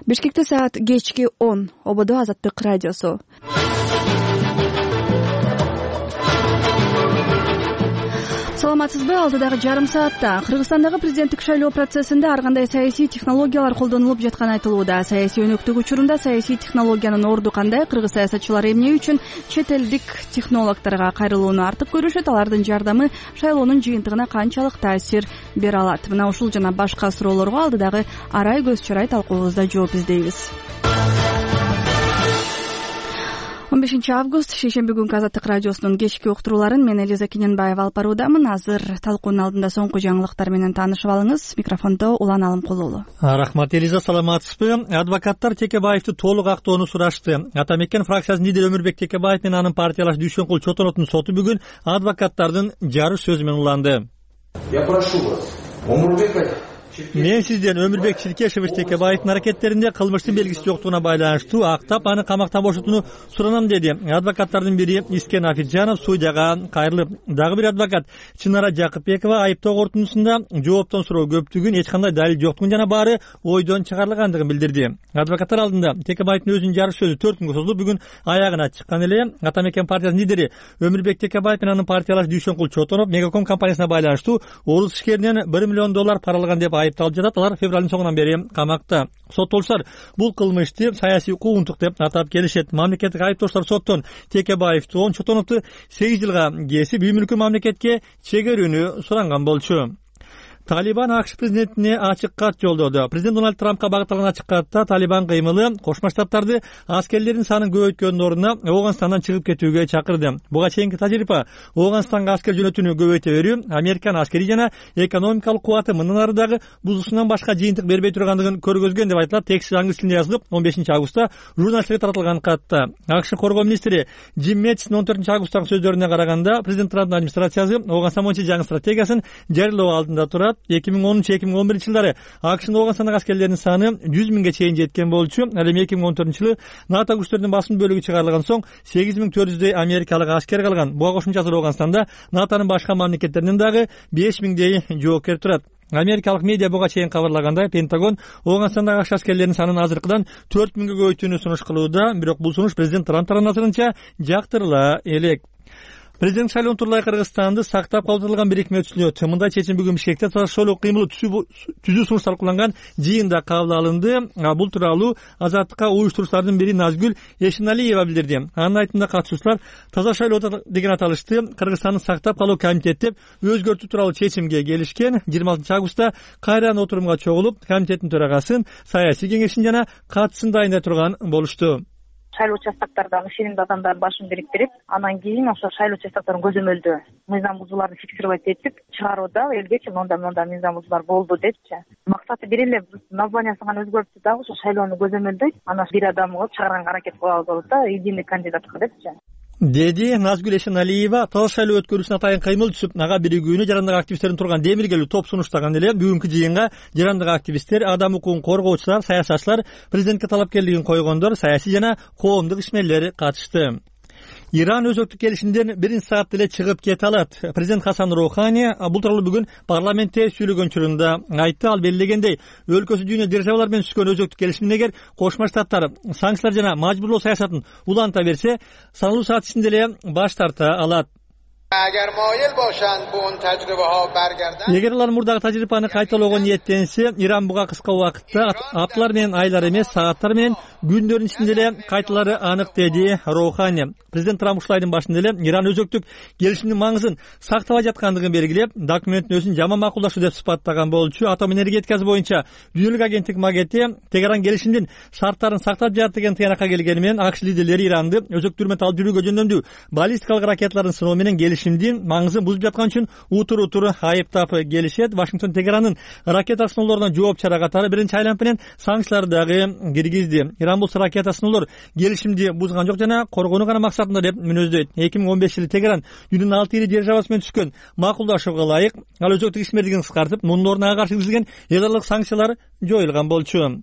Бишкекте саат кечки 10. Ободо Азаттык радиосу. Саламатсызбы? Алдыдагы жарым саатта Кыргызстандагы президенттик шайлоо процессинде ар кандай саясий технологиялар колдонулуп жатканы айтылууда. Саясий өнөктүк учурунда саясий технологиянын орду кандай? Кыргыз саясатчылары эмне үчүн чет элдик технологторго кайрылууну артык көрүшөт? Алардын жардамы шайлоонун жыйынтыгына канчалык таасир бере алат? Мына ушул жана башка суроолорго алдыдагы арай көз чарай талкуубузда жооп издейбиз. 15 август шейшемби күнкү Азаттык радиосунун кечки уктурууларын мен Элиза Кененбаева алып баруудамын. Азыр талкуунун алдында соңку жаңылыктар менен таанышып алыңыз. Микрофондо Улан Алымкулулу. Рахмат Элиза, саламатсызбы? Адвокаттар Текебаевди толук актоону сурашты. Атамекен фракциясынын лидери Өмүрбек Текебаев менен анын партиялаш Дүйшөнкул Чотоновдун соту бүгүн адвокаттардын жарыш сөзү менен уланды. Я прошу вас, Өмүрбек, мен сизден Өмүрбек Чиркешевич Текебаевдин аракеттеринде кылмыштын белгиси жоктугуна байланыштуу актап аны камактан бошотууну суранам, деди. Адвокаттардын бири Искен Афиджанов судьяга кайрылып, дагы бир адвокат Чынара Жакыпбекова айыптоо корутундусунда жооптон суроо көптүгүн, эч кандай далил жоктугун жана баары ойдон чыгарылгандыгын билдирди. Адвокаттар алдында Текебаевдин өзүнүн жарыш сөзү 4 күнгө созулуп, бүгүн аягына чыккан эле. Атамекен партиясынын лидери Өмүрбек Текебаев менен анын партиялаш Дүйшөнкул Чотонов Мегаком компаниясына байланыштуу орус ишкеринен $1 миллион паралаган деп айыпталып жатат. Алар февралдын соңунан бери камакта. Соттолуштар бул кылмышты саясий укугунтук деп атап келишет. Мамлекеттик айыптоочулар соттон Текебаевди 10 Чотоновду 8 жылга кесип, үй мүлкү мамлекетке чегерүүнү суранган болчу. Талибан АКШ президентине ачык кат жолдоду. Президент Дональд Трампка багытталган ачык катта Талибан кыймылы Кошмо Штаттарды аскерлердин санын көбөйткөндүн ордуна Ооганстандан чыгып кетүүгө чакырды. Буга чейинки тажрыйба Ооганстанга аскер жөнөтүүнү көбөйтө берүү, Американын аскери жана экономикалык кубаты мындан ары дагы бузуусунан башка жыйынтык бербей тургандыгын көргөзгөн деп айтылат. Текст англис тилинде жазылып, 15 августта журналисттерге таратылган катта. АКШ коргоо министри Джим Мэттистин 14 августтагы сөздөрүнө караганда, президент Трамптын администрациясы Ооганстан боюнча жаңы стратегиясын жарыялоо алдында турат. 2010-2011 жылдары АКШнын Ооганстандагы аскерлеринин саны 100 миңге чейин жеткен болчу. Ал эми 2014 жылы НАТО күчтөрүнүн басым бөлүгү чыгарылган соң 8400 америкалык аскер калган. Буга кошумча Ооганстанда NATOнун башка мамлекеттеринен дагы 5000 жоокер турат. Америкалык медиа буга чейин кабарлагандай, Пентагон Ооганстандагы АКШ аскерлеринин санын азыркыдан 4000ге көбөйтүүнү сунуш кылууда, бирок бул сунуш президент Трамп тарабынан жактырыла элек. Президент шайлоонун турулай Кыргызстанды сактап калдырылган бирикмөчүлүк мындай чечим бүгүн Бишкекте таза шайлоо кыймылы түзүү сунуш талкууланган жыйында кабыл алынды. Бул тууралуу Азаттыкка уюштуруучулардын бири Назгүл Эшеналиева билдирди. Анын айтымында катышуучулар таза шайлоо деген аталышты Кыргызстандын сактап калуу комитети деп өзгөртүү тууралуу чечимге келишкен. 26 августта кайрадан отурумга чогулуп, комитеттин төрагасын, саясий кеңешин жана катысын дайындай турган болушту. Шайлоо участоктардан ишенимдүү адамдардын башын бириктирип, анан кийин ошо шайлоо участокторун көзөмөлдөө мыйзам бузууларды фиксировать этип чыгарууда элгечи мындай мыйзам бузуулар болду депчи. Максаты бир эле, названиясын гана өзгөртүп дагы ошо шайлоону көзөмөлдөйт, анан бир адам кылып чыгарганга аракет кылабыз болот да, единый кандидатка депчи. Деди Назгүл Эшеналиева. Таза шайлоо өткөрүүсүнө атайын кыймыл түсүп, ага биригүүнү жарандык активисттердин турган демиргелүү топ сунуштаган эле. Бүгүнкү жыйынга жарандык активисттер, адам укугун коргоочулар, саясатчылар, президентке талапкерлигин койгондор, саясий жана коомдук ишмерлер катышты. Иран өзөктүк келишимден 1 саат эле чыгып кете алат. Президент Хасан Роухани бул тууралуу бүгүн парламентте сүйлөгөн учурунда айтты. Ал белгилегендей, өлкөсү дүйнө державалар менен түзгөн өзөктүк келишимден эгер Кошмо Штаттар санкциялар жана мажбурлоо саясатын уланта берсе, саналуу саат ичинде эле баш тарта алат. Эгер алар мурдагы тажрыйбаны кайталоого ниеттенсе, Иран буга кыска убакытта апталар менен айлар эмес, сааттар менен күндөрдүн ичинде эле кайталары анык, деди Роухани. Президент Трамп ушул айдын башында эле Иран өзөктүк келишимдин маңызын сактабай жаткандыгын белгилеп, документтин өзүн жаман макулдашуу деп сыпаттаган болчу. Атом энергетикасы боюнча дүйнөлүк агенттик МАГАТЭ Тегеран келишимдин шарттарын сактап жатат деген тыянакка келгени менен АКШ лидерлери Иранды өзөктүр металл жүрүүгө жөндөмдүү баллистикалык ракеталарын сыноо менен келишимдин маңызын бузуп жаткан үчүн утур айыптап келишет. Вашингтон Тегеранын ракета сыноолоруна жооп чара катары биринчи айланып менен санкциялар дагы киргизди. Иран бул ракета сыноолор келишимди бузган жок жана коргоону гана максатында деп мүнөздөйт. 2015 жылы Тегеран дүйнөнүн 6 ири державасы менен түзгөн макулдашууга ылайык ал өзөктүк ишмерлигин кыскартып, мунун ордуна ага каршы киргизилген элдарлык санкциялар жоюлган болчу.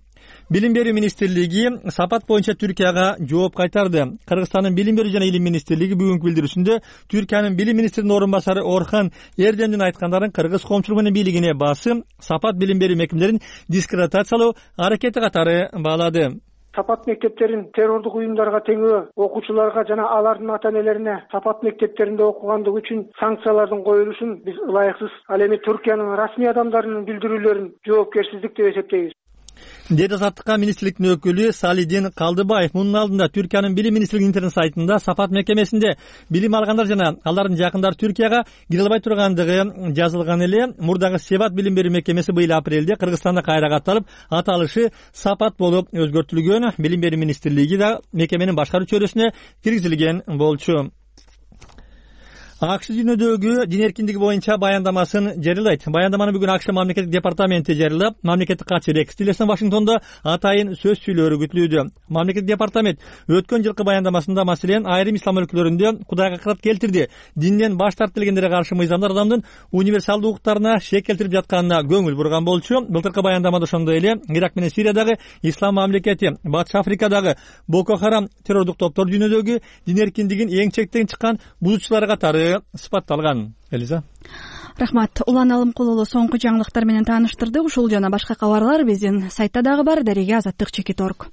Билим берүү министрлиги сапат боюнча Түркияга жооп кайтарды. Кыргызстандын билим берүү жана илим министрлиги бүгүнкү билдирүүсүндө Түркиянын билим министринин орун басары Орхан Эрдемдин айткандарын кыргыз коомчулугу менен бийлигине баасы сапат билим берүү мекемелерин дискредитациялоо аракети катары баалады. Сапат мектептерин террордук уюмдарга теңөө окуучуларга жана алардын ата-энелерине сапат мектептеринде окугандыгы үчүн санкциялардын коюлушун биз ылайыксыз. Ал эми Түркиянын расмий адамдарынын билдирүүлөрүн жоопкерсиздик деп эсептейбиз, деди азаттыкка министрликтин өкүлү Салидин Калдыбаев. Мунун алдында Түркиянын билим министрлигинин интернет сайтында сапат мекемесинде билим алгандар жана алардын жакындары Түркияга кире албай тургандыгы жазылган эле. Мурдагы Себат билим берүү мекемеси быйыл апрелде Кыргызстанда кайра катталып, аталышы сапат болуп өзгөртүлгөн. Билим берүү министрлиги да мекеменин башкаруу чөйрөсүнө киргизилген болчу. АКШ дүйнөдөгү дин эркиндиги боюнча баяндамасын жарыялайт. Баяндаманы бүгүн АКШ мамлекеттик департаменти жарыялап, мамлекеттик катчы Рекс Тиллерсон Вашингтондо атайын сөз сүйлөөрү күтүлүүдө. Мамлекеттик департамент өткөн жылкы баяндамасында маселен айрым ислам өлкөлөрүндө Кудайга акырат келтирди, динден баш тартылгендерге каршы мыйзамдар адамдын универсалдуу укуктарына шек келтирип жатканына көңүл бурган болчу. Былтыркы баяндамада ошондой эле Ирак менен Сириядагы ислам мамлекети, Батыш Африкадагы Боко Харам террордук топтор дүйнөдөгү дин эркиндигин эң чектен чыккан бузуучулар катары сыпатталган. Элиза. Рахмат. Улан Алымкулулу соңку жаңылыктар менен тааныштырды. Ушул жана башка кабарлар биздин сайтта дагы бар. Дареге Азаттык.org.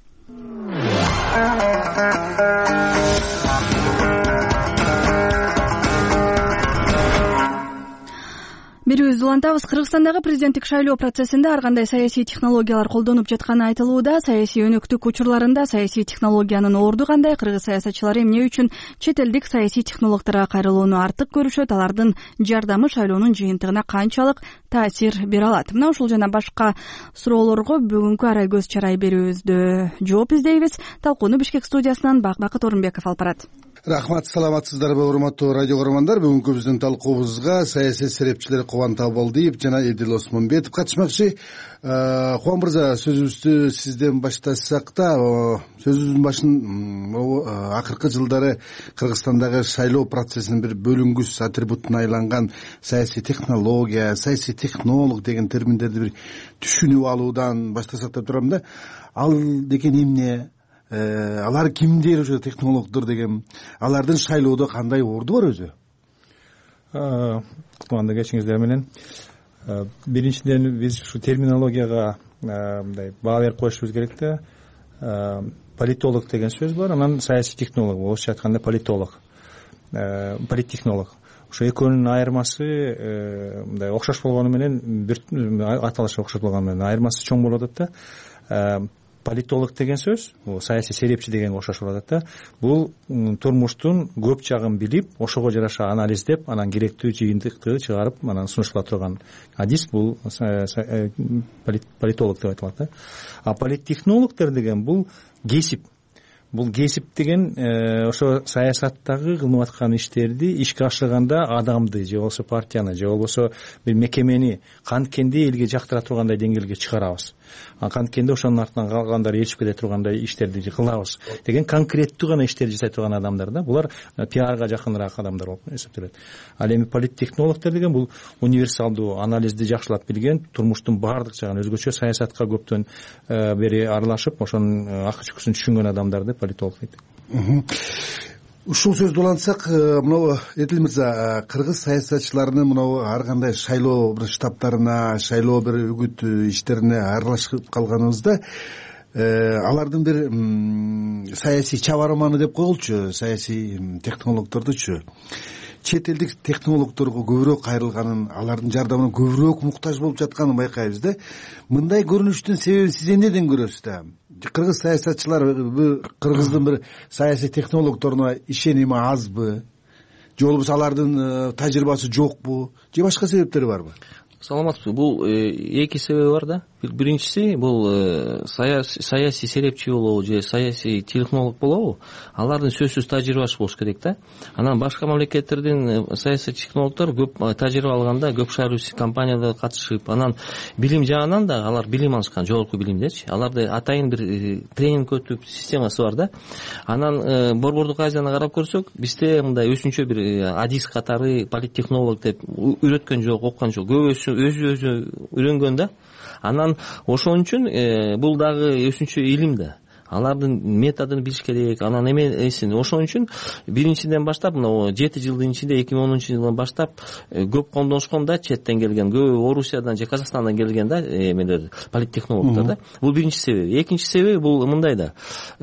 Берүүбүздү улантабыз. Кыргызстандагы президенттик шайлоо процессинде ар кандай саясий технологиялар колдонуп жатканы айтылууда. Саясий өнөктүк учурларында саясий технологиянын орду кандай? Кыргыз саясатчылары эмне үчүн чет элдик саясий технологторго кайрылууну артык көрүшөт? Алардын жардамы шайлоонун жыйынтыгына канчалык таасир бере алат? Мына ушул жана башка суроолорго бүгүнкү арай көз чарай берүүбүздө жооп издейбиз. Талкууну Бишкек студиясынан Бакбакыт Орунбеков алып барат. Рахмат, саламатсыздарбы урматтуу радио көрөрмандар. Бүгүнкү биздин талкуубузга саясий серепчилер Кубан Табалдиев жана Эдил Осмонбетов катышмакчы. Кубан мырза, сөзүбүздү сизден баштасак да, сөзүбүздүн башын акыркы жылдары Кыргызстандагы шайлоо процессинин бир бөлүнгүс атрибутуна айланган саясий технология, саясий технолог деген терминдерди бир түшүнүп алуудан баштасак деп турам да. Ал деген эмне? Алар кимдер ошо технологдор деген? Алардын шайлоодо кандай орду бар өзү? Кутманды кечиңиздер менен. Биринчиден биз ушу терминологияга мындай баа берип коюшубуз керек да. Политолог деген сөз бар, анан саясий технолог, орусча айтканда политолог, политтехнолог. Ошо экөөнүн айырмасы мындай окшош болгону менен, бир аталышы окшош болгону менен айырмасы чоң болуп атат да. Политолог деген сөз, бул саясий серепчи дегенге окшош болуп атат да. Бул турмуштун көп жагын билип, ошого жараша анализдеп, анан керектүү жыйынтыкты чыгарып, анан сунуштура турган адис бул политолог деп айтылат да. А политтехнологдор деген бул кесип. Бул кесип деген ошо саясаттагы кылынып аткан иштерди ишке ашырганда адамды же болбосо партияны же болбосо бир мекемени канткенде элге жактыра тургандай деңгээлге чыгарабыз. Канткенде ошонун артынан калгандар ээрчип кете тургандай иштерди кылабыз деген конкреттүү гана иштерди жасай турган адамдар да. Булар пиарга жакыныраак адамдар болуп эсептелет. Ал эми политтехнологдор деген бул универсалдуу анализди жакшылап билген, турмуштун баардык жагын, өзгөчө саясатка көптөн бери аралашып, ошонун акы чүкүсүн түшүнгөн адамдарды политолог дейт. Ушул сөздү улантсак, мына Эдил мырза, кыргыз саясатчыларынын мына ар кандай шайлоо бир штабтарына, шайлоо бир үгүт иштерине аралашып калганыбызда, алардын бир саясий чабарманы деп коелучу, саясий технологдордучу чет элдик технологдорго көбүрөөк кайрылганын, алардын жардамына көбүрөөк муктаж болуп жатканын байкайбыз да. Мындай көрүнүштүн себеби сиз эмнеден көрөсүз да? Кыргыз саясатчылар кыргыздын бир саясий технологдоруна ишеними азбы? Же болбосо алардын тажрыйбасы жокпу? Же башка себептери барбы? Саламатсызбы. Бул эки себеби бар да. Биринчиси бул саясий серепчи болобу же саясий технолог болобу, алардын сөзсүз тажрыйбасы болуш керек да. Анан башка мамлекеттердин саясий технологдор көп тажрыйба алганда, көп шаар компанияларга катышып, анан билим жагынан да алар билим алышкан, жогорку билимдечи. Аларды атайын бир тренинг өтүп системасы бар да. Анан Борбордук Азияны карап көрсөк, бизде мындай өзүнчө бир адис катары политтехнолог деп үйрөткөн жок, оккон жок. Көбүсү өзү үйрөнгөн да. Анан ошон үчүн бул дагы өзүнчө илим да. Алардын методун билиш керек, анан эмесин. Ошон үчүн биринчиден баштап, мына 7 жылдын ичинде 2010-жылдан баштап көп колдонушкон да, четтен келген, көп Орусиядан же Казакстандан келген да эмелер, политтехнологдор да. Бул биринчи себеби. Экинчи себеби бул мындай да.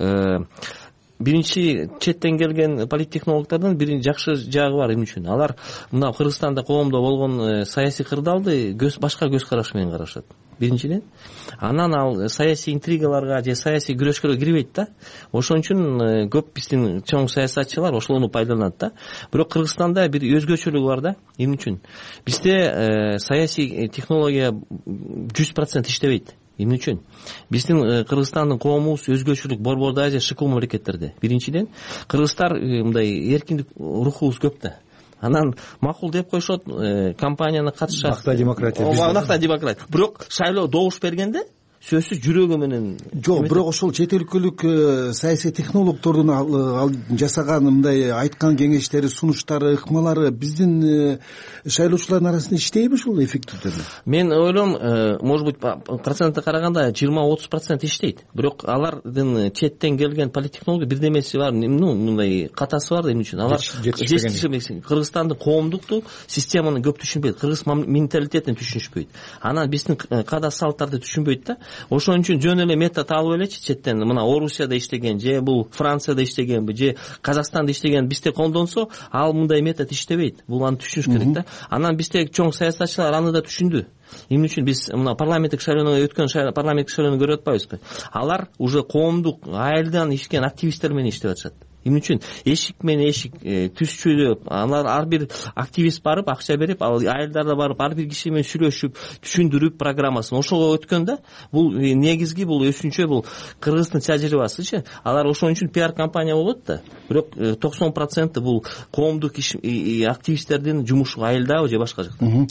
Биринчи четтен келген политтехнологдордун бир жакшы жагы бар эмне үчүн. Алар мына Кыргызстанда коомдо болгон саясий кырдаалды башка көз караш менен карашат. Биринчиден. Анан ал саясий интригаларга же саясий күрөшкө кирбейт да. Ошон үчүн көп биздин чоң саясатчылар ошолорду пайдаланат да. Бирок Кыргызстанда бир өзгөчөлүгү бар да. Эмне үчүн? Бизде саясий технология 100% иштебейт. Эмне үчүн? Биздин Кыргызстандын коомубуз өзгөчөлүк борбордо же шыкыл мамлекеттерде. Биринчиден, кыргыздар мындай эркиндик рухубуз көп да. Анан макул деп коюшот, компанияны катышат. Акта демократия. Акта демократия. Бирок шайлоо добуш бергенде сөзсүз жүрөгү менен жок, бирок ошол чет өлкөлүк саясий технологдордун жасаган мындай айткан кеңештери, сунуштары, ыкмалары биздин шайлоочулардын арасында иштейби ушул эффективдүү? Мен ойлойм, может быть, процентке караганда 20-30% иштейт. Бирок алардын четтен келген политтехнология бирдемеси бар, мындай катасы бар. Эмне үчүн? Алар жетишпеген. Кыргызстандын коомдукту системаны көп түшүнбөйт, кыргыз менталитетин түшүнүшпөйт. Анан биздин када салттарды түшүнбөйт да. Ошон үчүн жөн эле метод алып элечи четтен, мына Орусияда иштеген же бул Францияда иштегенби же Казакстанда иштеген бизде колдонсо, ал мындай метод иштебейт. Бул аны түшүнүш керек да. Анан бизде чоң саясатчылар аны да түшүндү. Эмне үчүн биз мына парламенттик шайлоонун өткөн парламенттик шайлоону көрүп атпайбызбы? Алар уже коомдук айылдан ишкен активисттер менен иштеп атышат. Эмне үчүн? Эшик менен эшик түшчүлөп, алар ар бир активист барып, акча берип, ал айылдарда барып, ар бир киши менен сүйлөшүп, түшүндүрүп программасын. Ошого өткөн да. Бул негизги, бул өзүнчө, бул Кыргыздын тажрыйбасычы. Алар ошон үчүн пиар компания болот да. Бирок 90% бул коомдук активисттердин жумушу айылдабы же башка жакта.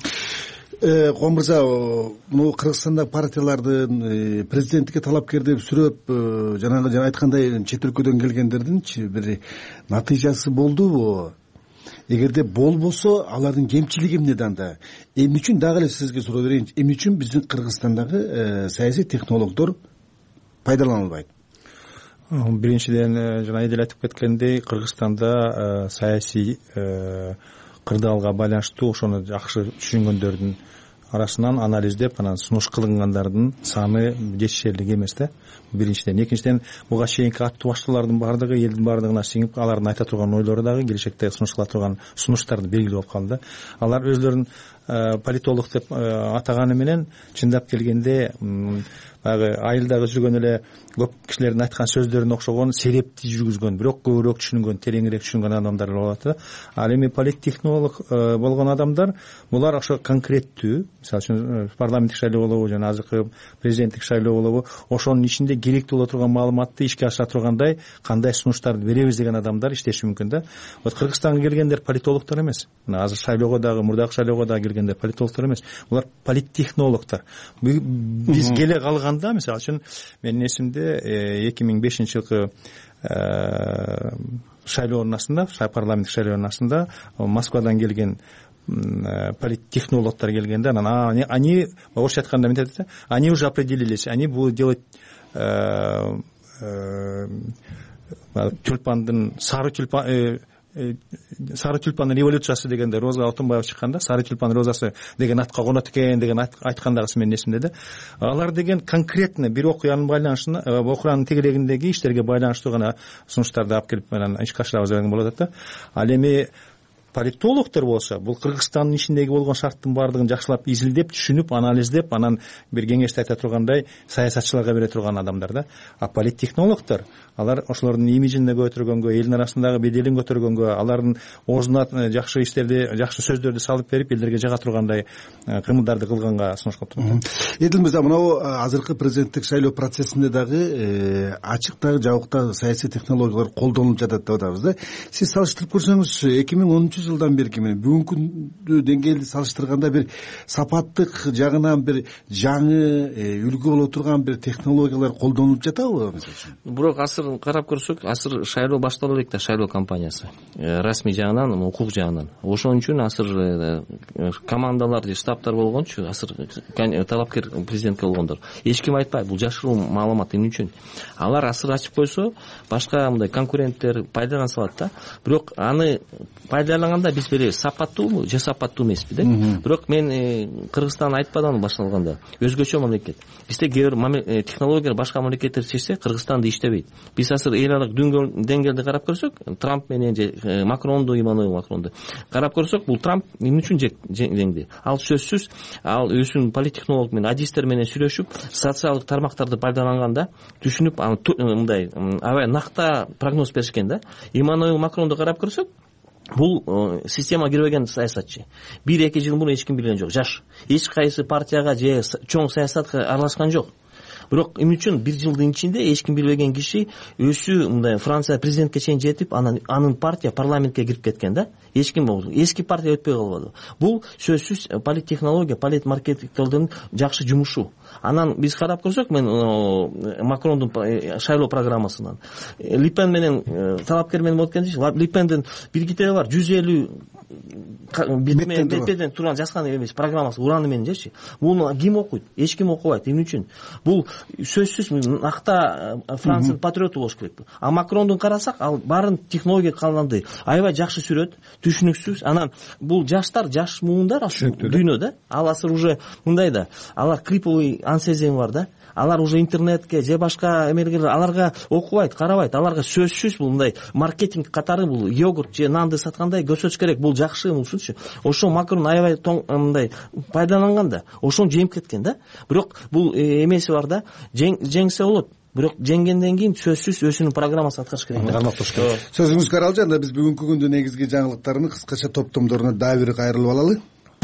Ком мырза, мына Кыргызстандагы партиялардын президенттикке талапкер деп сүрөп, жанагы айткандай чет өлкөдөн келгендердинчи бир натыйжасы болдубу? Эгерде болбосо, алардын кемчилиги эмнеде анда? Эмне үчүн дагы эле сизге суроо берейин? Эмне үчүн биздин Кыргызстандагы саясий технологдор пайдаланылбайт? Биринчиден, жана Эдил айтып кеткендей, Кыргызстанда саясий кырдаалга байланыштуу ошону жакшы түшүнгөндөрдүн арасынан анализдеп, анан сунуш кылынгандардын саны жетишерлик эмес да. Биринчиден. Экинчиден, буга чейинки аттуу баштоолордун баардыгы элдин баардыгына сиңип, алардын айта турган ойлору дагы келечекте сунуш кыла турган сунуштарды белгилүү болуп калды. Алар өздөрүн политолог деп атаганы менен чындап келгенде баягы айылдагы жүргөн эле көп кишилердин айткан сөздөрүнө окшогон серепти жүргүзгөн, бирок көбүрөөк түшүнгөн, тереңирээк түшүнгөн адамдар болот да. Ал эми политтехнолог болгон адамдар, булар ошо конкреттүү, мисалы үчүн парламенттик шайлоо болобу, жана азыркы президенттик шайлоо болобу, ошонун ичинде керектүү боло турган маалыматты ишке ашыра тургандай кандай сунуштарды беребиз деген адамдар иштеши мүмкүн да. Вот Кыргызстанга келгендер политологдор эмес. Мына азыр шайлоого дагы, мурдагы шайлоого дагы келгендер политологдор эмес. Булар политтехнологдор. Биз келе калганда, мисалы үчүн менин эсимде 2005-жылкы шайлоонун астында, парламенттик шайлоонун астында Москвадан келген политтехнологдор келгенде, анан они орусча айтканда эмне айтат? Они уже определились, они будут делать тюльпандын сары тюльпандын революциясы дегенде Роза Алтынбаева чыкканда, сары тюльпан розасы деген атка конот экен деген айткандагысы менин эсимде да. Алар деген конкретно бир окуянын байланышына, окуянын тегерегиндеги иштерге байланыштуу гана сунуштарды алып келип менен ишке ашырабыз деген болот да. Ал эми политологдор болсо, бул Кыргызстандын ичиндеги болгон шарттын баардыгын жакшылап изилдеп, түшүнүп, анализдеп, анан бир кеңешти айта тургандай саясатчыларга бере турган адамдар да. А политтехнологдор, алар ошолордун имиджин көтөргөнгө, элдин арасындагы беделин көтөргөнгө, алардын оозуна жакшы иштерди, жакшы сөздөрдү салып берип, элдерге жага тургандай кыймылдарды кылганга сунуш кылып турат. Эдил мырза, мынау азыркы президенттик шайлоо процессинде дагы ачык дагы жабык дагы саясий технологиялар колдонулуп жатат деп атабыз да. Сиз салыштырып көрсөңүз, 2010 онунчу жылдан берки менен бүгүнкү деңгээлди салыштырганда бир сапаттык жагынан бир жаңы үлгү боло турган бир технологиялар колдонулуп жатабы мисалы үчүн? Бирок азыр карап көрсөк, азыр шайлоо баштала элек да, шайлоо кампаниясы расмий жагынан, укук жагынан. Ошон үчүн азыр командалар же штабтар болгончу, азыр талапкер президентке болгондор эч ким айтпайт, бул жашыруун маалымат. Эмне үчүн? Алар азыр ачып койсо, башка мындай конкуренттер пайдалана салат да. Бирок аны пайдаланганда биз бери сапаттуубу же сапаттуу эмеспи да. Бирок мен Кыргызстан айтпадым башталганда, өзгөчө мамлекет. Бизде кээ бир технологиялар башка мамлекеттер чечсе, Кыргызстанда иштебейт. Биз азыр эл аралык деңгээлди карап көрсөк, Трамп менен же Макронду, Эммануэль Макронду карап көрсөк, бул Трамп эмне үчүн жеңди? Ал сөзсүз, ал өзүнүн политтехнолог менен, адистер менен сүйлөшүп, социалдык тармактарды пайдаланганда түшүнүп, мындай аябай накта прогноз беришкен да. Эммануэль Макронду карап көрсөк, бул система кирбеген саясатчы. 1-2 жыл мурун эч ким билген жок, жаш. Эч кайсы партияга же чоң саясатка аралашкан жок. Бирок эмне үчүн 1 жылдын ичинде эч ким билбеген киши өзү мындай Франция президентке чейин жетип, анын партия парламентке кирип кеткен да. Эч ким эски партия өтпөй калбады. Бул сөзсүз политтехнология, политмаркетингдин жакшы жумушу. Анан биз карап көрсөк, мен Макрондун шайлоо программасынан Липен менен талапкер менен болуп кеткенди. Липендин бир китеби бар, 150 бетпеден турган жазган эмес программасы, ураны менен жечи. Буну ким окуйт? Эч ким окубайт. Эмне үчүн? Бул сөзсүз накта Франциянын патриоту болуш керек. А Макрондун карасак, ал баарын технология калгандай аябай жакшы сүрөт, түшүнүксүз. Анан бул жаштар, жаш муундар дүйнөдө, ал азыр уже мындай да, алар криповый ансезем бар да. Алар уже интернетке же башка эмелер, аларга окубайт, карабайт. Аларга сөзсүз бул мындай маркетинг катары, бул йогурт же нанды саткандай көрсөтүш керек. Бул жакшы ушунчу. Ошо Макрон аябай мындай пайдаланган да. Ошону жеңип кеткен да. Бирок бул эмеси бар да. Жеңсе болот. Бирок жеңгенден кийин сөзсүз өзүнүн программасын аткарыш керек. Сөзүңүз каралжы. Анда биз бүгүнкү күндүн негизги жаңылыктарын кыскача топтомдоруна дагы бир кайрылып алалы.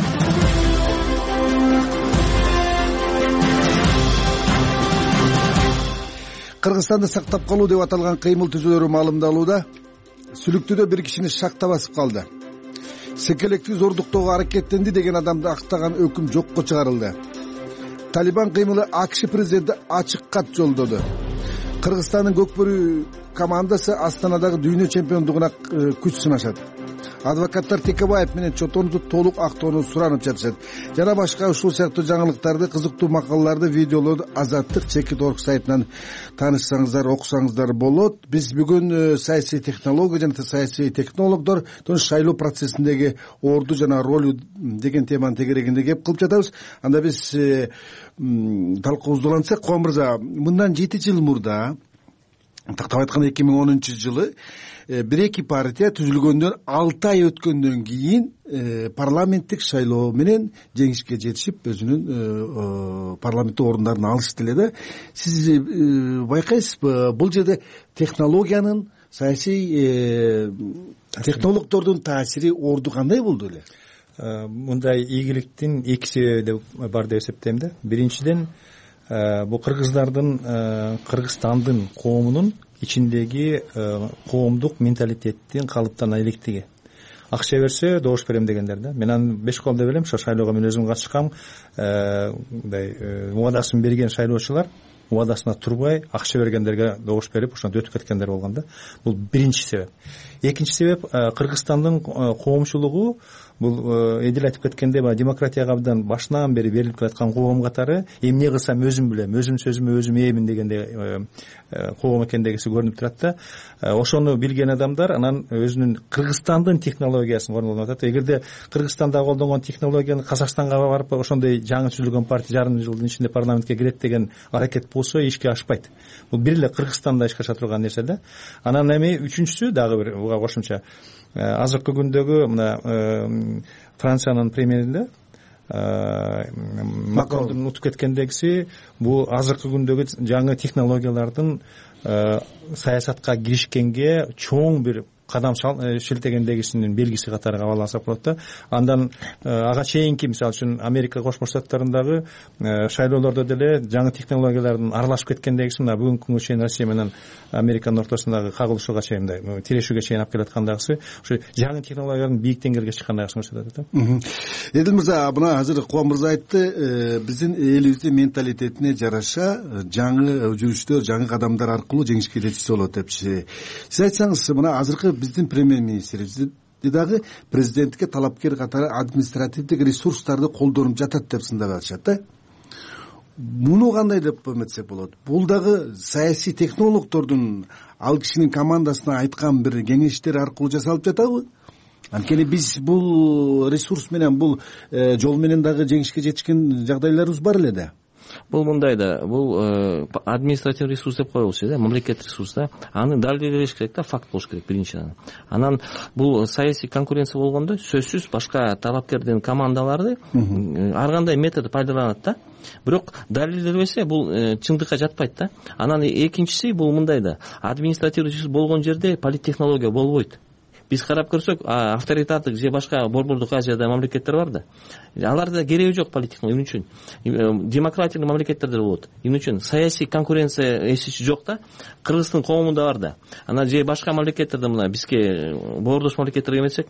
Кыргызстанды сактап калуу деп аталган кыймыл түзүүлөрү маалымдалууда. Сүлүктүдө бир кишини шакта басып калды. Секелекти зордуктоого аракеттенди деген адамды актаган өкүм жокко чыгарылды. Талибан кыймылы АКШ президенти ачык кат жолдоду. Кыргызстандын көкбөрү командасы Астанадагы дүйнө чемпиондугуна күч сынашат. Адвокаттар Текебаев менен Чотонду толук актоону суранып жатышат. Жана башка ушул сыяктуу жаңылыктарды, кызыктуу макалаларды, видеолорду Азаттык Чекит.орг сайтынан таанышсаңыздар, окусаңыздар болот. Биз бүгүн саясий технология жана саясий технологдор шайлоо процессиндеги орду жана ролу деген теманын тегерегинде кеп кылып жатабыз. Анда биз талкуубузду улантсак, Кубан мырза, мындан 7 жыл мурда, тактап айтканда 2010-жылы 1-2 партия түзүлгөндөн 6 ай өткөндөн кийин парламенттик шайлоо менен жеңишке жетишип, өзүнүн парламенттик орундарын алышты эле да. Сиз байкайсызбы, бул жерде технологиянын, саясий технологдордун таасири орду кандай болду эле? Мындай ийгиликтин 2 себеби бар деп эсептейм да. Биринчиден, бул Кыргызстандын коомунун ичиндеги коомдук менталитеттин калыптана электиги. Акча берсе добуш берем дегендер да. Мен аны 5 кол деп элем, ошо шайлоого мен өзүм катышкам. Мындай убадасын берген шайлоочулар убадасына турбай, акча бергендерге добуш берип, ошондо өтүп кеткендер болгон да. Бул биринчи себеп. Экинчи себеп, Кыргызстандын коомчулугу бул эдил айтып кеткенде, демократияга абдан башынан бери берилип жаткан коом катары, эмне кылсам өзүм билем, өзүм сөзүмө өзүм ээмин дегенде коом экендегиси көрүнүп турат да. Ошону билген адамдар анан өзүнүн Кыргызстандын технологиясын колдонуп атат. Эгерде Кыргызстанда колдонгон технологияны Казакстанга барып, ошондой жаңы түзүлгөн партия жарым жылдын ичинде парламентке кирет деген аракет болсо ишке ашпайт. Бул бир эле Кыргызстанда ишке аша турган нерсе да. Анан эми үчүнчүсү дагы бир буга кошумча, азыркы күндөгү мына Франциянын премьеринде Макрондун утуп кеткендегиси, бул азыркы күндөгү жаңы технологиялардын саясатка киришкенге чоң бир кадам шилтегендегисинин белгиси катары кабыл алсак болот да. Андан ага чейинки мисалы үчүн Америка Кошмо Штаттарындагы шайлоолордо деле жаңы технологиялардын аралашып кеткендегиси мына бүгүнкү күнгө чейин Россия менен Американын ортосундагы кагылышууга чейин тирешүүгө чейин алып келаткандагысы ушу жаңы технологиялардын бийик деңгээлге чыккандагысын көрсөтөт да. Эдил мырза, мына азыр Кубан мырза айтты, биздин элибиздин менталитетине жараша жаңы жүрүштөр, жаңы кадамдар аркылуу жеңишке жетишсе болот депчи. Сиз айтсаңыз, мына азыркы биздин премьер-министр дагы президентке талапкер катары административдик ресурстарды колдонуп жатат деп сындап атышат да. Муну кандай деп эметсек болот? Бул дагы саясий технологдордун ал кишинин командасына айткан бир кеңештер аркылуу жасалып жатабы? Анткени биз бул ресурс менен, бул жол менен дагы жеңишке жетишкен жагдайларыбыз бар эле да. Бул мындай да, бул административный ресурс деп коелучу да, мамлекет ресурсу. Аны далилдеш керек да, факт болуш керек биринчиден. Анан бул саясий конкуренция болгондо сөзсүз башка талапкердин командалары ар кандай метод пайдаланат да. Бирок далилденбесе бул чындыкка жатпайт да. Анан экинчиси бул мындай да, административный ресурс болгон жерде политтехнология болбойт. Биз карап көрсөк, авторитардык же башка борбордук Азияда мамлекеттер бар да. Аларда кереги жок политтехнология үчүн. Демократиялык мамлекеттерде болот. Эмне үчүн? Саясий конкуренция эсичи жок да. Кыргыздын коомунда бар да. Анан же башка мамлекеттерде мына бизге боордош мамлекеттерге эметсек,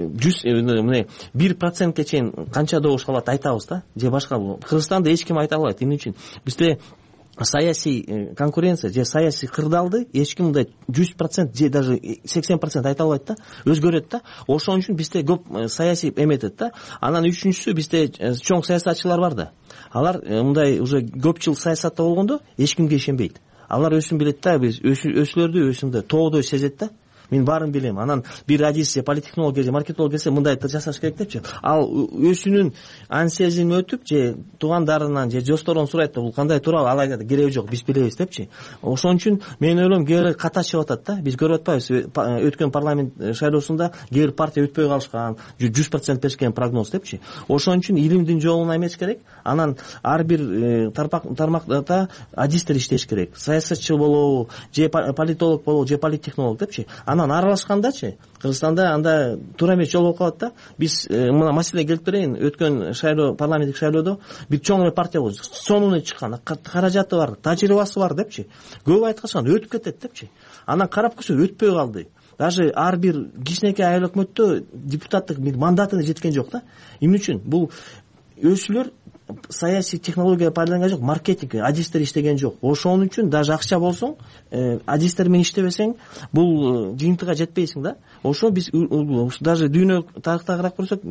1%ке чейин канча добуш алат айтабыз да. Же башка Кыргызстанда эч ким айта албайт. Эмне үчүн? Бизде саясий конкуренция же саясий кырдаалды эч ким мындай 100% же даже 80% айта албайт да, өзгөрөт да. Ошон үчүн бизде көп саясий эметет да. Анан үчүнчүсү, бизде чоң саясатчылар бар да. Алар мындай уже көп жыл саясатта болгондо эч кимге ишенбейт. Алар өзүн билет да, биз өсүлөрдү өзүндө тоодой сезет да. Мен барын билем. Анан бир адис же политтехнолог же маркетолог келсе мындай жасаш керек депчи. Ал өзүнүн ансезин өтүп же туугандарынан же досторунан сурайт да, бул кандай туурабы, ал айтат кереги жок, биз билебиз депчи. Ошон үчүн мен ойлойм кээ ката чыгып атат да. Биз көрүп атпайбыз, өткөн парламент шайлоосунда кээ партия өтпөй калышкан, 100% беришкен прогноз депчи. Ошон үчүн илимдин жолуна эмес керек. Анан ар бир тармакта адистер иштеш керек. Саясатчы болобу, же политолог болобу, же политтехнолог депчи. Анан аралашкандачы Кыргызстанда анда туура эмес жол болуп калат да. Биз мына маселе келип берейин. Өткөн шайлоо, парламенттик шайлоодо бир чоң партия болду. Сонуна чыккан, каражаты бар, тажрыйбасы бар депчи. Көп айткан өтүп кетет депчи. Анан карап көрсө өтпөй калды. Даже ар бир кичинекей айыл өкмөттө депутаттык мандатына жеткен жок да. Эмне үчүн? Бул өсүлөр саясий технология пайдаланган жок, маркетинг, адистер иштеген жок. Ошон үчүн даже акча болсоң, адистер менен иштебесең, бул жыйынтыга жетпейсиң да. Ошо биз даже дүйнө тарыхта карап көрсөк,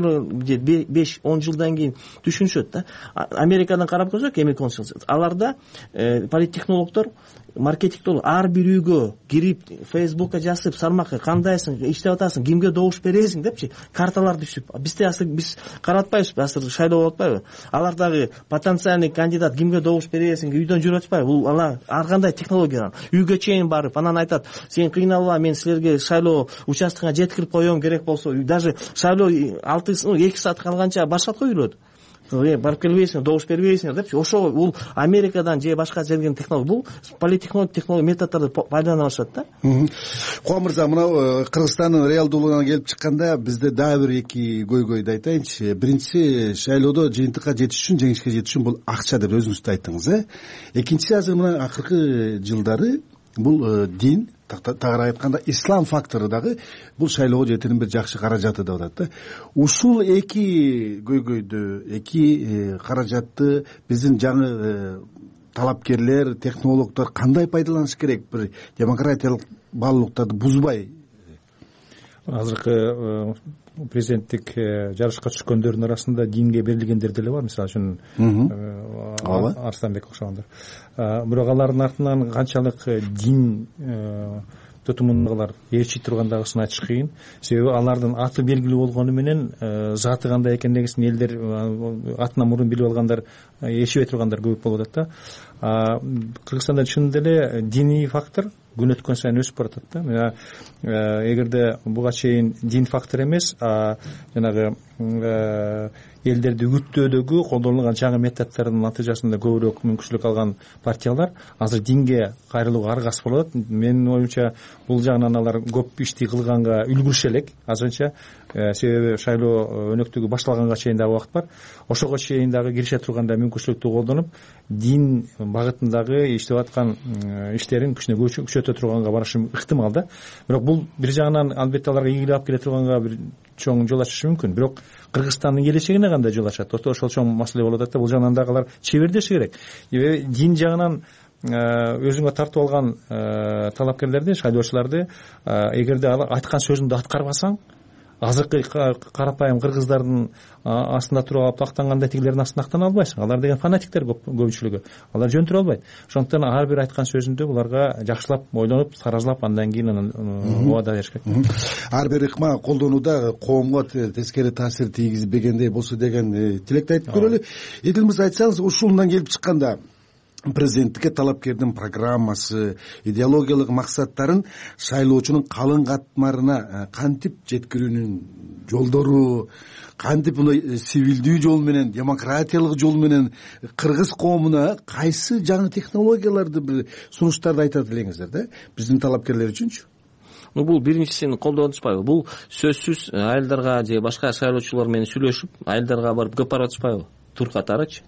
5-10 жылдан кийин түшүнүшөт да. Америкадан карап көрсөк, аларда политтехнологдор, маркетингдер ар бир үйгө кирип, Facebookка жазып, салмакы кандайсың, иштеп атасың, кимге добуш бересиң депчи, карталарды түшүп. Бизде биз каратпайбыз, азыр шайлоо болуп атпайбы? Алардагы потенциальный кандидат кимге добуш бересиң, үйдөн жүрүп атпайбы? Бул ар кандай технология. Үйгө чейин барып, анан айтат, сен кыйналба, мен силерге шайлоо участкага жеткирип коем, керек болсо. Даже шайлоо 2 саат калганча башкатка үйрөт. Барып келбейсиңер, добуш бербейсиңер депчи. Ошо бул Америкадан же башка жерден технология, бул политтехнология методдорду пайдалана башат да. Кубан мырза, мына Кыргызстандын реалдуулугуна келип чыкканда бизде дагы бир эки көйгөйдү айтайынчы. Биринчиси, шайлоодо жыйынтыкка жетиш үчүн, жеңишке жетиш үчүн бул акча деп өзүңүз да айттыңыз, Экинчиси, азыр мына акыркы жылдары бул дин, тагыраак айтканда ислам фактору дагы бул шайлоого жетирин бир жакшы каражаты деп атат да. Ушул эки көйгөйдү, эки каражатты биздин жаңы талапкерлер, технологдор кандай пайдаланыш керек, бир демократиялык баалуулуктарды бузбай? Азыркы президенттик жарышка түшкөндөрдүн арасында динге берилгендер деле бар, мисалы үчүн Арстанбек окшогондор. Бирок алардын артынан канчалык дин тутумундагылар ээрчи тургандагысын айтыш кыйын. Себеби алардын аты белгилүү болгону менен заты кандай экендигин элдер атынан мурун билип алгандар, ээрчибей тургандар көп болуп атат да. Кыргызстанда чын деле диний фактор күн өткөн сайын өсүп баратат да. Эгерде буга чейин дин фактор эмес, жанагы элдерди үгүттөөдөгү колдонулган жаңы методдордун натыйжасында көбүрөөк мүмкүнчүлүк алган партиялар азыр динге кайрылууга аргасыз болуп атат. Менин оюмча бул жагынан алар көп ишти кылганга үлгүрүшө элек азырынча, себеби шайлоо өнөктүгү башталганга чейин дагы убакыт бар. Ошого чейин дагы кирише турганда мүмкүнчүлүктү колдонуп, дин багытындагы иштеп аткан иштерин кичине күчөтө турганга барышы ыктымал да. Бирок бул бир жагынан албетте аларга ийгилик алып келе турганга бир чоң жол ачышы мүмкүн. Бирок Кыргызстандын келечегине кандай жол ачат? Ошол чоң маселе болуп атат да. Бул жагынан дагы алар чебердеши керек. Дин жагынан өзүңө тартып алган талапкерлерди, шайлоочуларды эгерде ал айткан сөзүңдү аткарбасаң, азыркы карапайым кыргыздардын астында туруп алып тактангандай тигилердин астында актана албайсың. Алар деген фанатиктер көпчүлүгү. Алар жөнтүрө албайт. Ошондуктан ар бир айткан сөзүндө буларга жакшылап ойлонуп, таразылап, андан кийин убада бериш керек. Ар бир ыкма колдонууда коомго тескери таасир тийгизбегендей болсо деген тилекти айтып көрөлү. Эдил мырза, айтсаңыз, ушундан келип чыкканда президенттикке талапкердин программасы, идеологиялык максаттарын шайлоочунун калың катмарына кантип жеткирүүнүн жолдору, кантип мындай сивилдүү жол менен, демократиялык жол менен кыргыз коомуна кайсы жаңы технологияларды, бир сунуштарды айтат элеңиздер да, биздин талапкерлер үчүнчү? Бул биринчисин колдоп атышпайбы? Бул сөзсүз айылдарга же башка шайлоочулар менен сүйлөшүп, айылдарга барып көп барып атышпайбы? Тур катарычы,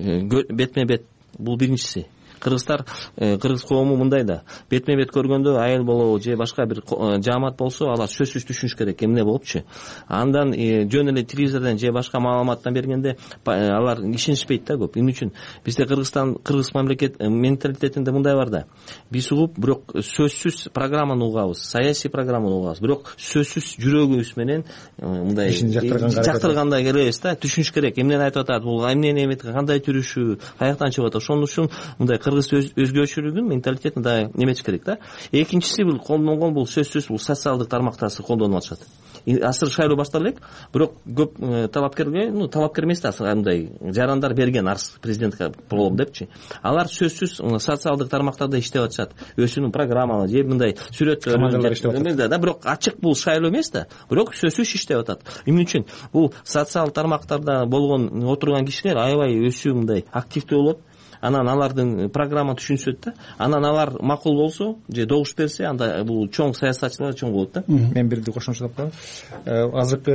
бетме бет. Бул биринчиси. Кыргыздар, кыргыз коому мындай да, бетме бет көргөндө айыл болобу же башка бир жаамат болсо, алар сөзсүз түшүнүш керек, эмне болупчу. Андан жөн эле телевизордон же башка маалыматтан бергенде алар ишенишпейт да көп. Эмне үчүн? Бизде Кыргызстан, кыргыз мамлекет менталитетинде мындай бар да. Биз угуп, бирок сөзсүз программаны угабыз, саясий программаны угабыз, бирок сөзсүз жүрөгүбүз менен мындай жактыргандай келебиз да, түшүнүш керек. Эмнени айтып атат, бул эмнени эметти, кандай жүрүшү, каяктан чыгып атат. Ошон үчүн мындай кыргыз өзгөчөлүгүн, менталитетин да неметиш керек да. Экинчиси бул колдонгон, бул сөзсүз бул социалдык тармактарды колдонуп атышат. Азыр шайлоо баштала элек, бирок көп талапкерге, талапкер эмес да, мындай жарандар берген арыз президентке болом депчи. Алар сөзсүз социалдык тармактарда иштеп атышат. Өзүнүн программалары же мындай сүрөттөр иштеп атат да, бирок ачык бул шайлоо эмес да, бирок сөзсүз иштеп атат. Эмне үчүн? Бул социалдык тармактарда болгон отурган кишилер аябай өсүү мындай активдүү болот. Анан алардын программа түшүнүшөт да. Анан алар макул болсо же добуш берсе, анда бул чоң саясатчылар чоң болот да. Мен бирди кошумчалап коеюн. Азыркы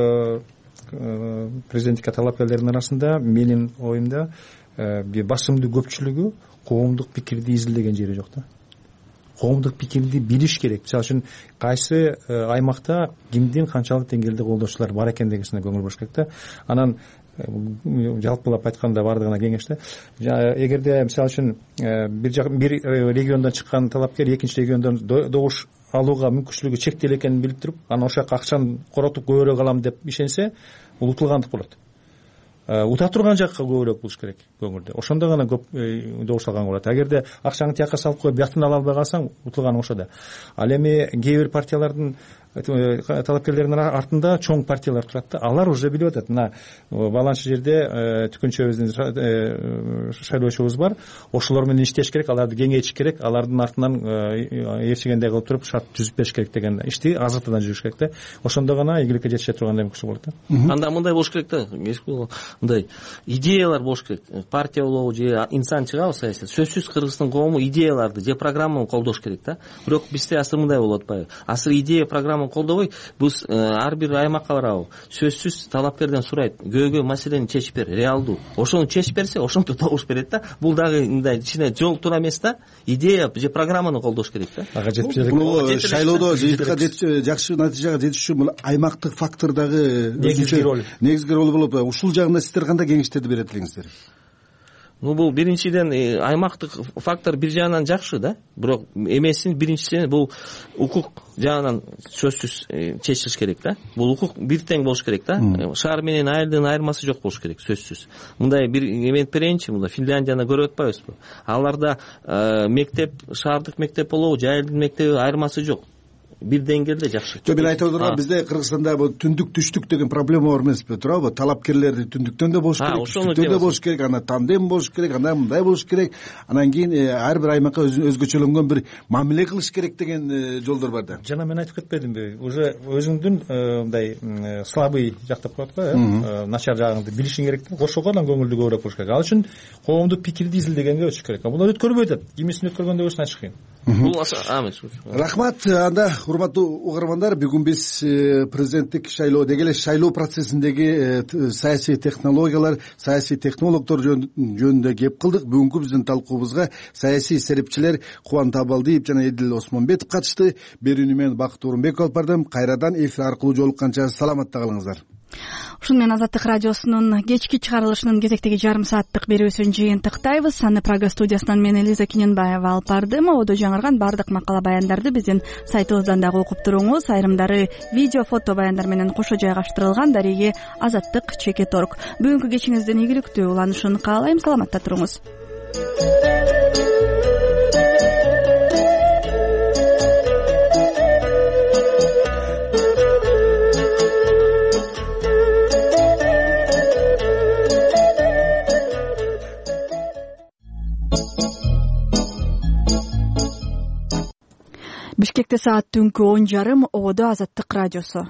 президенттикке талапкерлердин арасында менин оюмда басымдуу көпчүлүгү коомдук пикирди изилдеген жери жок да. Коомдук пикирди билиш керек. Мисалы үчүн кайсы аймакта кимдин канчалык деңгээлде колдоочулар бар экендигине көңүл буруш керек да. Анан жалпылап айтканда бардыгына кеңеш да. Эгерде мисалы үчүн бир региондон чыккан талапкер экинчи региондон добуш алууга мүмкүнчүлүгү чектелүү экенин билип туруп, анан ошол жака акчаны коротуп көбүрөөк алам деп ишенсе, бул утулгандык болот. Ута турган жакка көбүрөөк булуш керек көңүлдө. Ошондо гана көп добуш алган болот. Эгерде акчаңды тияка салып коюп, бияктан ала албай калсаң, утулганың ошода. Ал эми кээ бир партиялардын талапкерлердин артында чоң партиялар турат да. Алар уже билип атат. Мына баланчы жерде түкүнчөбүздүн шайлоочубуз бар. Ошолор менен иштеш керек, аларды кеңейтиш керек, алардын артынан ээрчигендей кылып туруп шарт түзүп бериш керек деген ишти азыртадан жүрүш керек да. Ошондо гана ийгиликке жетише тургандай мүмкүнчүлүк болот да. Анда мындай болуш керек да. Мындай идеялар болуш керек. Партия болобу же инсан чыгабы саясат. Сөзсүз Кыргыздын коому идеяларды же программаны колдош керек да. Бирок бизде азыр мындай болуп атпайбы? Азыр идея программаны колдобой, биз ар бир аймакка барабы, сөзсүз талапкерден сурайт, көйгөй маселени чечип бер, реалдуу. Ошону чечип берсе, ошентип добуш берет да. Бул дагы мындай кичине жол туура эмес да. Идея же программаны колдош керек да. Ага жетип бул шайлоодо жакшы натыйжага жетиш үчүн бул аймактык фактор дагы негизги ролу болуп, ушул жагында сиздер кандай кеңештерди берет элеңиздер? Бул биринчиден аймактык фактор бир жагынан жакшы да, бирок эмесин биринчиси бул укук жагынан сөзсүз чечилиш керек да. Бул укук бир тең болуш керек да. Шаар менен айылдын айырмасы жок болуш керек сөзсүз. Мындай бир эмет берейинчи, мында Финляндияны көрүп атпайбызбы? Аларда мектеп, шаардык мектеп болобу же айылдын мектеби айырмасы жок. бир деңгээлде жакшы. Мен айтып отурган бизде Кыргызстанда бул түндүк түштүк деген проблема бар эмеспи, туурабы? Талапкерлер түндүктөн да болуш керек, түштүктөн да болуш керек, анан тандем болуш керек, анан мындай болуш керек, анан кийин ар бир аймакка өзгөчөлөнгөн бир мамиле кылыш керек деген жолдор бар да. жана мен айтып кетпедимби, уже өзүңдүн мындай слабый жактап коет го, начар жагыңды билишиң керек да, ошого анан көңүлдү көбүрөөк буруш керек. Ал үчүн коомдук пикирди изилдегенге өтүш керек. Булар өткөрбөй атат, кимисин өткөргөндө өзүн айтыш кыйын. Рахмат. Анда урматтуу угармандар, бүгүн биз президенттик шайлоо деги эле шайлоо процессиндеги саясий технологиялар, саясий технологдор жөнүндө кеп кылдык. Бүгүнкү биздин талкуубузга саясий серепчилер Кубан Табалдиев жана Эдил Осмонбетов катышты. Берүүнү мен Бакыт Орунбеков алып бардым. Кайрадан эфир аркылуу жолукканча саламатта калыңыздар. Ушуну менен Азаттык радиосунун кечки чыгарылышынын кезектеги жарым сааттык берүүсүн жыйынтыктайбыз. Аны Прага студиясынан мен Элиза Кененбаева алып бардым. Одо жаңырган бардык макала баяндарды биздин сайтыбыздан дагы окуп туруңуз. Айрымдары видео, фото баяндар менен кошо жайгаштырылган. Дареги Азаттык.org. Бүгүнкү кечиңиздин ийгиликтүү уланышын каалайм. Саламатта туруңуз. Бишкекте саат түнкү 10:30. Одо Азаттык радиосу.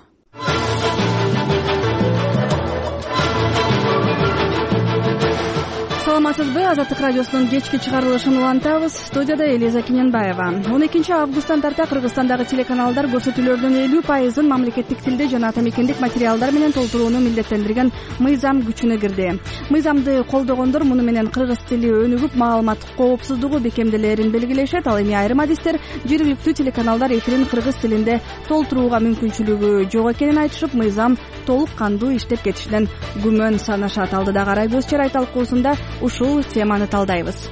Саламатсызбы? Азаттык радиосунун кечки чыгарылышын улантабыз. Студияда Элиза Кененбаева. 12 августтан тарта Кыргызстандагы телеканалдар көрсөтүүлөрдүн 50% мамлекеттик тилде жана ата мекендик материалдар менен толтурууну милдеттендирген мыйзам күчүнө кирди. Мыйзамды колдогондор муну менен кыргыз тили өнүгүп, маалымат коопсуздугу бекемделерин белгилешет. Ал эми айрым адистер жергиликтүү телеканалдар эфирин кыргыз тилинде толтурууга мүмкүнчүлүгү жок экенин айтышып, мыйзам толук кандуу иштеп кетишинен күмөн санашат. Алдыдагы Райгөз Чарай талкуусунда ушул теманы талдайбыз.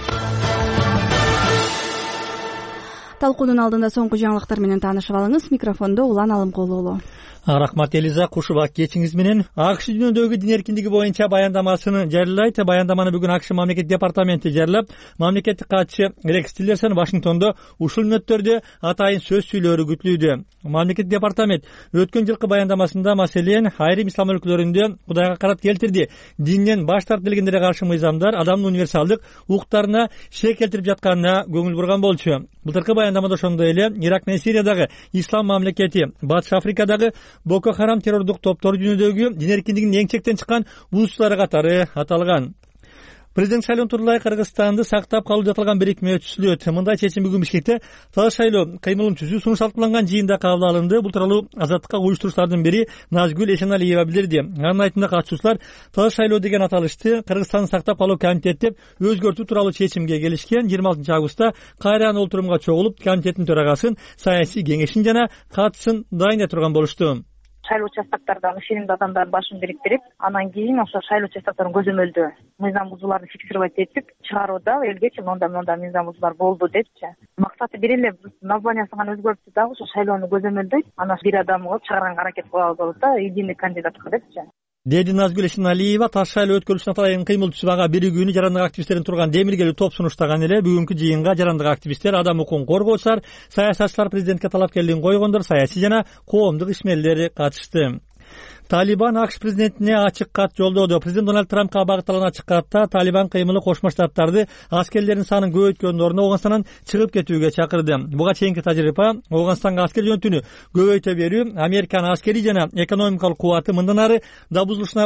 Талкуунун алдында соңку жаңылыктар менен таанышып алыңыз. Микрофондо Улан Алымкулуулу. Рахмат Элиза, кушубак кечиңиз менен. АКШ дүйнөдөгү дин эркиндиги боюнча баяндамасын жарыялайт. Баяндаманы бүгүн АКШ мамлекеттик департаменти жарыялап, мамлекеттик катчы Рекс Тиллерсон Вашингтондо ушул мүнөттөрдө атайын сөз сүйлөөрү күтүлүүдө. Мамлекеттик департамент өткөн жылкы баяндамасында маселен айрым ислам өлкөлөрүндө Кудайга карап келтирди. Динден баш тартып келгендерге каршы мыйзамдар адамдын универсалдык укуктарына шек келтирип жатканына көңүл бурган болчу. Былтыркы баяндамада ошондой эле Ирак менен Сириядагы ислам мамлекети, Батыш Африкадагы Боко Харам террордук топтор жөнүндөгү дин эркиндигинин эң чектен чыккан бузуучулары катары аталган. Президент шайлоонун турулай Кыргызстанды сактап калуу жатылган бирикме өткөрүлөт. Мындай чечим бүгүн Бишкекте Таза шайлоо кыймылын түзүү сунуш талкууланган жыйында кабыл алынды. Бул тууралуу Азаттыкка уюштуруучулардын бири Назгүл Эшеналиева билдирди. Анын айтымында катышуучулар Таза шайлоо деген аталышты Кыргызстанды сактап калуу комитети деп өзгөртүү тууралуу чечимге келишкен. 26 августта кайрадан олтурумга чогулуп, комитеттин төрагасын, саясий кеңешин жана катысын дайындай турган болушту. Шайлоо участоктардан ишенимдүү адамдардын башын бириктирип, анан кийин ошо шайлоо участокторун көзөмөлдөө мыйзам бузууларды фиксировать этип чыгарууда элгечи мондай мыйзам бузуулар болду депчи. Максаты бир эле, названиясын гана өзгөртүп дагы ошо шайлоону көзөмөлдөйт. Анан бир адам кылып чыгарганга аракет кылабыз болот да, единый кандидатка депчи. Деди Назгүл Эшеналиева Таш шайлоо өткөрүлүшүнө атайын кыймыл түзүп ага биригүүнү жарандык активисттердин турган демилгелүү топ сунуштаган эле. Бүгүнкү жыйынга жарандык активисттер, адам укугун коргоочулар, саясатчылар, президентке талапкерлигин койгондор, саясий жана коомдук ишмерлер катышты. Талибан АКШ президентине ачык кат жолдоду. Президент Дональд Трампка багытталган ачык катта Талибан кыймылы Кошмо Штаттарды аскерлердин санын көбөйткөндүн ордуна Ооганстандан чыгып кетүүгө чакырды. Буга чейинки тажрыйба Ооганстанга аскер жөнөтүүнү көбөйтө берүү, Американын аскерий жана экономикалык кубаты мындан ары да бузулушунан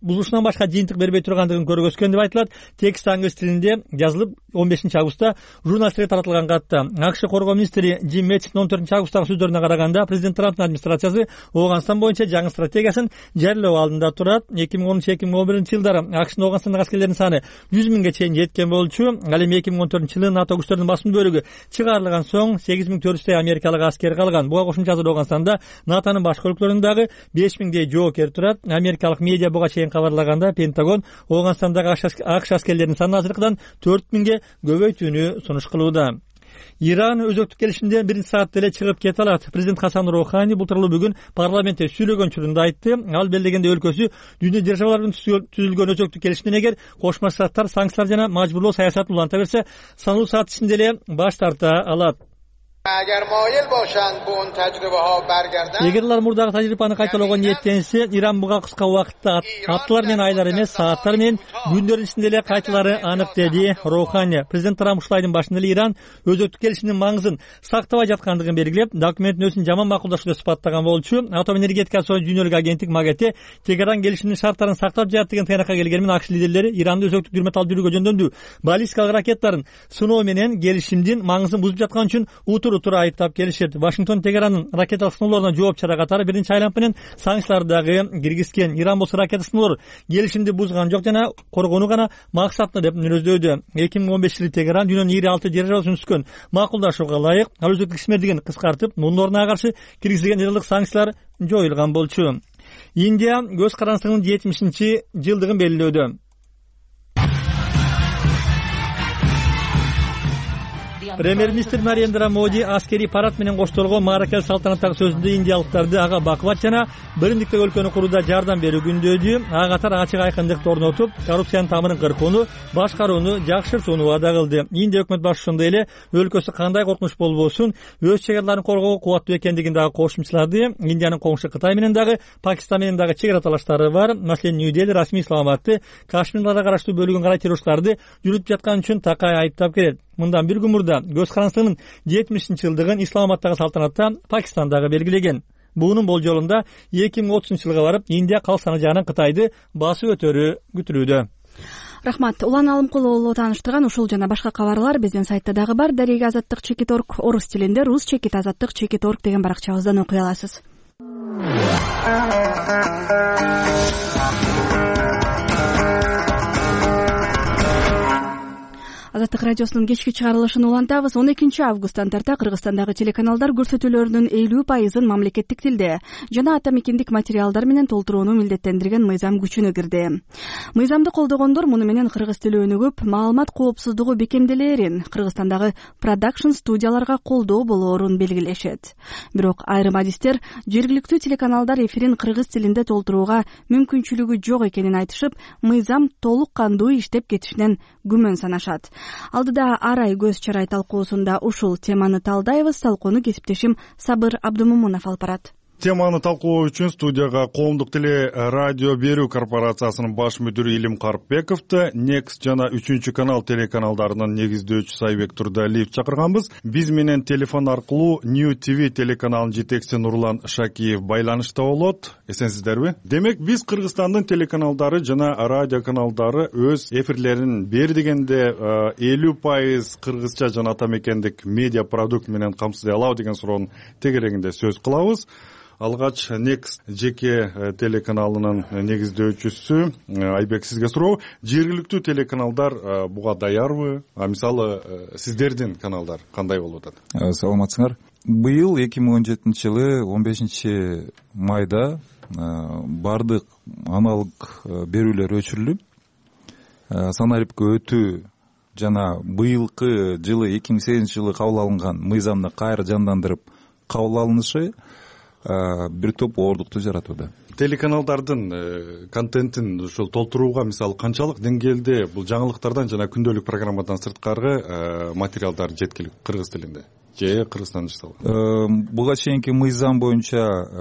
башка жыйынтык бербей тургандыгын көргөзгөн деп айтылат. Текст англис тилинде жазылып 15 августта журналисттерге таратылган катта. АКШ коргоо министри Джим Мэттистин 14 августтагы сөздөрүнө караганда президент Трамптын администрациясы Ооганстан боюнча жаңы стратегиясын жарыялоо алдында турат. 2010-2011 жылдары АКШнын Ооганстандагы аскерлердин саны 100 миңге чейин жеткен болчу. Ал эми 2014 жылы НАТО күчтөрүнүн басым бөлүгү чыгарылган соң 8400 америкалык аскер калган. Буга кошумча азыр Ооганстанда НАТОнун башка өлкөлөрүндө дагы 5000дей жоокер турат. Америкалык медиа буга чейин кабарлаганда Пентагон Ооганстандагы АКШ аскерлеринин санын азыркыдан 4000ге көбөйтүүнү сунуш кылууда. Иран өзөктүк келишимден биринчи саатта эле чыгып кете алат. Президент Хасан Роухани бул тууралуу бүгүн парламентте сүйлөгөн учурунда айтты. Ал белгилегендей өлкөсү дүйнө державаларынын түзүлгөн өзөктүк келишимден эгер Кошмо Штаттар санкциялар жана мажбурлоо саясатын уланта берсе, саналуу саат ичинде эле баш тарта алат. эгер алар мурдагы тажрыйбаны кайталоого ниеттенсе, Иран буга кыска убакытта апталар менен айлар эмес, сааттар менен күндөрдүн ичинде эле кайтылары анык, деди Роухани. Президент Трамп ушул айдын башында эле Иран өзөктүк келишимдин маңызын сактабай жаткандыгын белгилеп, документтин өзүн жаман макулдаштуу деп сыпаттаган болчу. Атом энергетикасы жөнүндөгү агенттик МАГАТЭ Тегеран келишимдин шарттарын сактап жатат деген тыйнакка келгени менен АКШ лидерлери Иранды өзөктүк дүрмөт алып жүрүүгө жөндөмдүү баллистикалык ракеттарын сыноо менен келишимдин маңызын бузуп жаткан үчүн утур айыптап келишет. Вашингтон Тегеранын ракеталык сыноолоруна жооп чара катары биринчи айланып менен санкциялар дагы киргизген. Иран болсо ракета сыноолор келишимди бузган жок жана коргонуу гана максатты деп мүнөздөдү. 2015-жылы Тегеран дүйнөнүн 26 державасын түзгөн макулдашууга ылайык ал өзөктүк ишмердигин кыскартып, мунун ордуна каршы киргизилген ылдык санкциялар жоюлган болчу. Индия көз карандысынын 70-жылдыгын белгилөөдө. Премьер-министр Нарендра Моди аскери парад менен коштолгон мааракел салтанаттагы сөзүндө индиялыктарды ага бакубат жана биримдиктеги өлкөнү курууда жардам берүү күндөөдү. Ага катар ачык айкындыкты орнотуп, коррупциянын тамырын кыркууну, башкарууну жакшыртууну ваада кылды. Индия өкмөт башчысындай эле өлкөсү кандай коркунуч болбосун, өз чек араларын коргоого кубаттуу экендигин дагы кошумчалады. Индиянын коңшу Кытай менен дагы, Пакистан менен дагы чек ара талаштары бар. Маселен, Нью-Дели расмий Исламабадты Кашмирге караштуу бөлүгүн карай террорчуларды жүрүтүп жаткан үчүн такай айыптап келет. Мындан бир күн мурда көз карандысынын 70-жылдыгын Исламабадтагы салтанатта Пакистан дагы белгилеген. Буунун болжолунда 2030-жылга барып Индия калк саны жагынан Кытайды басып өтөрү күтүлүүдө. Рахмат. Улан Алымкулуулу тааныштырган ушул жана башка кабарлар биздин сайтта дагы бар. Дарега Азаттык /org орус тилинде, рус /Азаттык /org деген баракчабыздан окуй аласыз. Азаттык радиосунун кечки чыгарылышын улантабыз. 12 августтан тарта Кыргызстандагы телеканалдар көрсөтүүлөрүнүн 50% мамлекеттик тилде жана ата мекендик материалдар менен толтурууну милдеттендирген мыйзам күчүнө кирди. Мыйзамды колдогондор муну менен кыргыз тили өнүгүп, маалымат коопсуздугу бекемделээрин, Кыргызстандагы продакшн студияларга колдоо болоорун белгилешет. Бирок айрым адистер жергиликтүү телеканалдар эфирин кыргыз тилинде толтурууга мүмкүнчүлүгү жок экенин айтышып, мыйзам толук кандуу иштеп кетишинен күмөн санашат. Алдыда Арай көз чарай талкуусунда ушул теманы талдайбыз. Талкууну кесиптешим Сабыр Абдумумунов алып барат. Теманы талкуу үчүн студияга Коомдук теле радио берүү корпорациясынын баш мүдүрү Илим Карпбековду, Next жана 3-канал телеканалдарынын негиздөөчүсү Айбек Турдалиев чакырганбыз. Биз менен телефон аркылуу New TV телеканалынын жетекчиси Нурлан Шакиев байланышта болот. Эсенсиздерби? Демек, биз Кыргызстандын телеканалдары жана радио каналдары өз эфирлерин бери дегенде 50% кыргызча жана ата мекендик медиа продукт менен камсыздай алабы деген суроонун тегерегинде сөз кылабыз. Алгач Next жеке телеканалынын негиздөөчүсү Айбек, сизге суроо. Жергиликтүү телеканалдар буга даярбы? Мисалы, сиздердин каналдар кандай болуп атат? Саламатсыңар. Быйыл 2017-жылы 15 майда бардык аналык берүүлөр өчүрүлүп, санариптке өтүү жана быйылкы жылы 2008-жылы кабыл алынган мыйзамды кайра жандандырып кабыл алынышы бир топ оордукту жаратууда. Телеканалдардын контентин ошол толтурууга мисалы канчалык деңгээлде бул жаңылыктардан жана күндөлүк программадан сырткары материалдар жеткиликтүү кыргыз тилинде же Кыргызстан жашалат? Буга чейинки мыйзам боюнча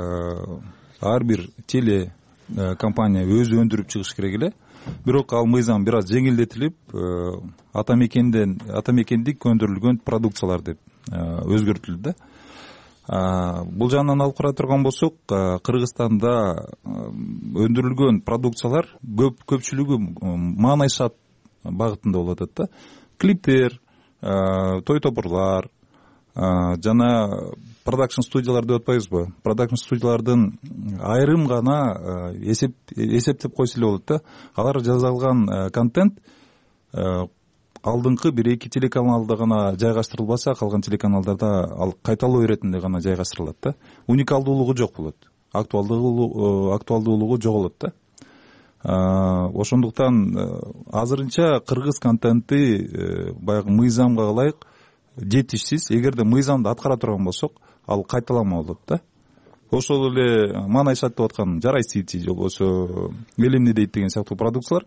ар бир теле компания өзү өндүрүп чыгыш керек эле. Бирок ал мыйзам бир аз жеңилдетилип, ата мекендик өндүрүлгөн продукциялар деп өзгөртүлдү да. Бул жагынан алып карай турган болсок, Кыргызстанда өндүрүлгөн продукциялар көпчүлүгү маанайшат багытында болуп атат да. Клиптер, той топурлар жана продакшн студиялар деп атпайбызбы? Продакшн студиялардын айрым гана эсептеп койсо эле болот да. Алар жазалган контент алдыңкы 1-2 телеканалда гана жайгаштырылбаса, калган телеканалдарда ал кайталоо иретинде гана жайгаштырылат да. Уникалдуулугу жок болот. Актуалдуулугу жоголот да. Ошондуктан азырынча кыргыз контенти баягы мыйзамга ылайык жетишсиз. Эгерде мыйзамды аткара турган болсок, ал кайталанма болот да. Ошол эле маанайшат деп аткан Жарай Сити же болбосо Элемне дейт деген сыяктуу продукциялар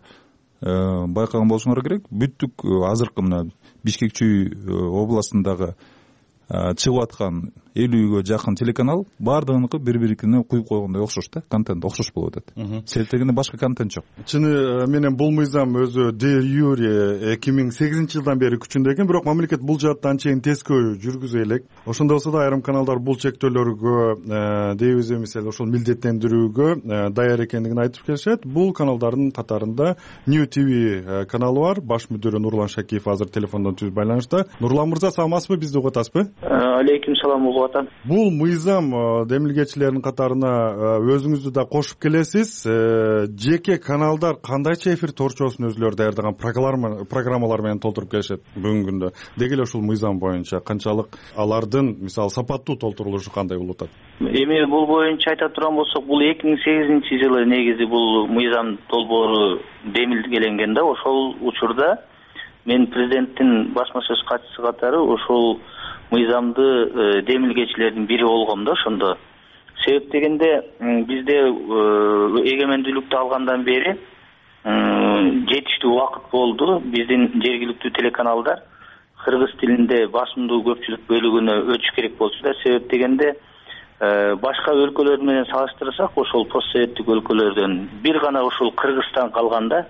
байкаган болушуңар керек. Бүттүк азыркы мына Бишкек Чүй областындагы чыгып аткан 50-гө жакын телеканал баардыгыныкы бири-бирине куюп койгондой окшош да, контент окшош болуп атат. Себептегенде башка контент жок. Чыны менен бул мыйзам өзү де юре 2008-жылдан бери күчүндө экен, бирок мамлекет бул жаатта анчейин тескөө жүргүзө элек. Ошондо болсо да айрым каналдар бул чектөөлөргө дейбиз эмес ошол милдеттендирүүгө даяр экендигин айтып келишет. Бул каналдардын катарында New TV каналы бар. Баш мүдүрү Нурлан Шакиев азыр телефондон түз байланышта. Нурлан мырза, саламатсызбы? Бизди угуп атасызбы? Алейкум салам, угуп атам. Бул мыйзам демилгечилердин катарына өзүңүздү да кошуп келесиз. Жеке каналдар кандайча эфир торчосун өзүлөрү даярдаган программалар менен толтуруп келишет бүгүнкү күндө? Деги эле ушул мыйзам боюнча канчалык алардын мисалы сапаттуу толтурулушу кандай болуп атат? Эми бул боюнча айта турган болсок, бул 2008-жылы негизи бул мыйзам долбоору демилгеленген да. Ошол учурда мен президенттин басма сөз катчысы катары ошол мыйзамды демилгечилердин бири болгом да ошондо. Себеп дегенде бизде эгемендүүлүктү алгандан бери жетиштүү убакыт болду. Биздин жергиликтүү телеканалдар кыргыз тилинде басымдуу көпчүлүк бөлүгүнө өтүш керек болчу да. Себеп дегенде башка өлкөлөр менен салыштырсак, ошол постсоветтик өлкөлөрдөн бир гана ушул Кыргызстан калганда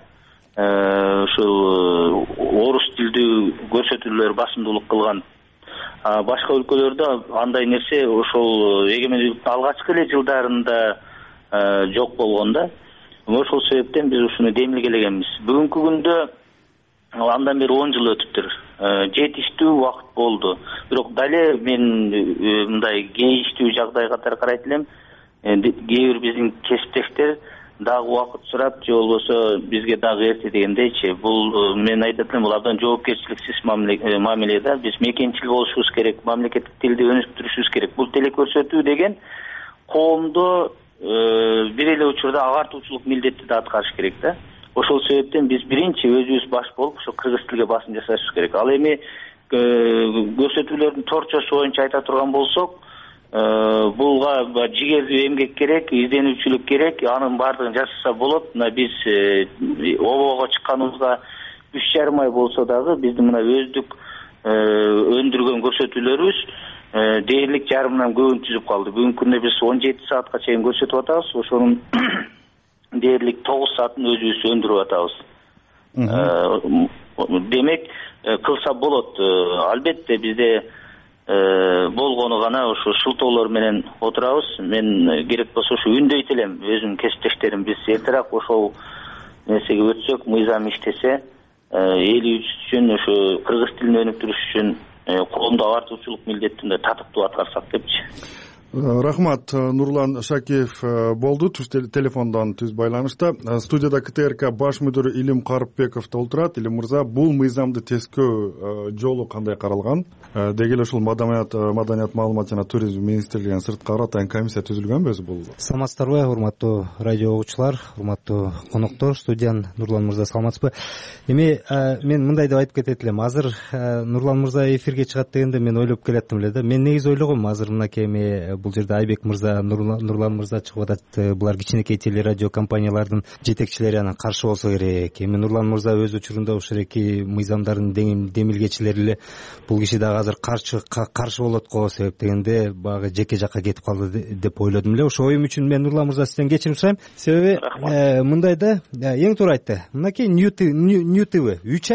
ушул орус тилдүү көрсөтүүлөр басымдуулук кылган. Башка өлкөлөрдө андай нерсе ошол эгемендүүлүктүн алгачкы эле жылдарында жок болгон да. Ошол себептен биз ушуну демилгелегенбиз. Бүгүнкү күндө андан бери 10 жыл өтүптүр. Жетиштүү убакыт болду. Бирок дале мен мындай кейиштүү жагдай катары карайт элем. Кээ бир биздин кесиптештер дагы убакыт сурап, же болбосо бизге дагы эрте дегендейчи. Бул мен айтат элем, бул абдан жоопкерчиликсиз мамиле да. Биз мекенчил болушубуз керек, мамлекеттик тилди өнүктүрүшүбүз керек. Бул телекөрсөтүү деген коомдо бир эле учурда агартуучулук милдетти да аткарыш керек да. Ошол себептен биз биринчи өзүбүз баш болуп ошо кыргыз тилге басым жасашыбыз керек. Ал эми көрсөтүүлөрдүн торчосу боюнча айта турган болсок, булга жигердүү эмгек керек, изденүүчүлүк керек, анын баардыгын жасаса болот. Мына биз обого чыкканыбызга 3,5 ай болсо дагы биздин мына өздүк өндүргөн көрсөтүүлөрүбүз дээрлик жарымдан көбүн түзүп калды. Бүгүнкү күндө биз 17 саатка чейин көрсөтүп атабыз. Ошонун дээрлик 9 саатын өзүбүз өндүрүп атабыз. Демек, кылса болот. Албетте бизде болгону гана ушу шылтоолор менен отурабыз. Мен керек болсо ушу үндөйт элем өзүмдүн кесиптештерим. Биз эртерээк ошол нерсеге өтсөк, мыйзам иштесе, элибиз үчүн, ушу кыргыз тилин өнүктүрүш үчүн коомдо агартуучулук милдеттин да татыктуу аткарсак депчи. Рахмат. Нурлан Шакиев болду телефондон түз байланышта. Студияда КТРК баш мүдүрү Илим Карыпбеков отурат. Илим мырза, бул мыйзамды тескөө жолу кандай каралган? Деги эле ушул маданият маалымат жана туризм министрлигинин сырткары атайын комиссия түзүлгөнбү өзү бул? Саламатсыздарбы, урматтуу радио угуучулар, урматтуу коноктор, студиян Нурлан мырза, саламатсызбы? Эми мен мындай деп айтып кетет элем. Азыр Нурлан мырза эфирге чыгат дегенде мен ойлоп келаттым эле да. Мен негизи ойлогом, азыр мынакей эми бул жерде Айбек мырза, Нурлан мырза чыгып атат. Булар кичинекей телерадио компаниялардын жетекчилери, анан каршы болсо керек. Эми Нурлан мырза өз учурунда ушул эки мыйзамдардын демилгечилери эле. Бул киши дагы азыр каршы болот го, себеп дегенде багы жеке жакка кетип калды деп ойлодум эле. Ошо оюм үчүн мен Нурлан мырза сизден кечирим сурайм. Себеби мындай да, эң туура айтты. Мынакей New TV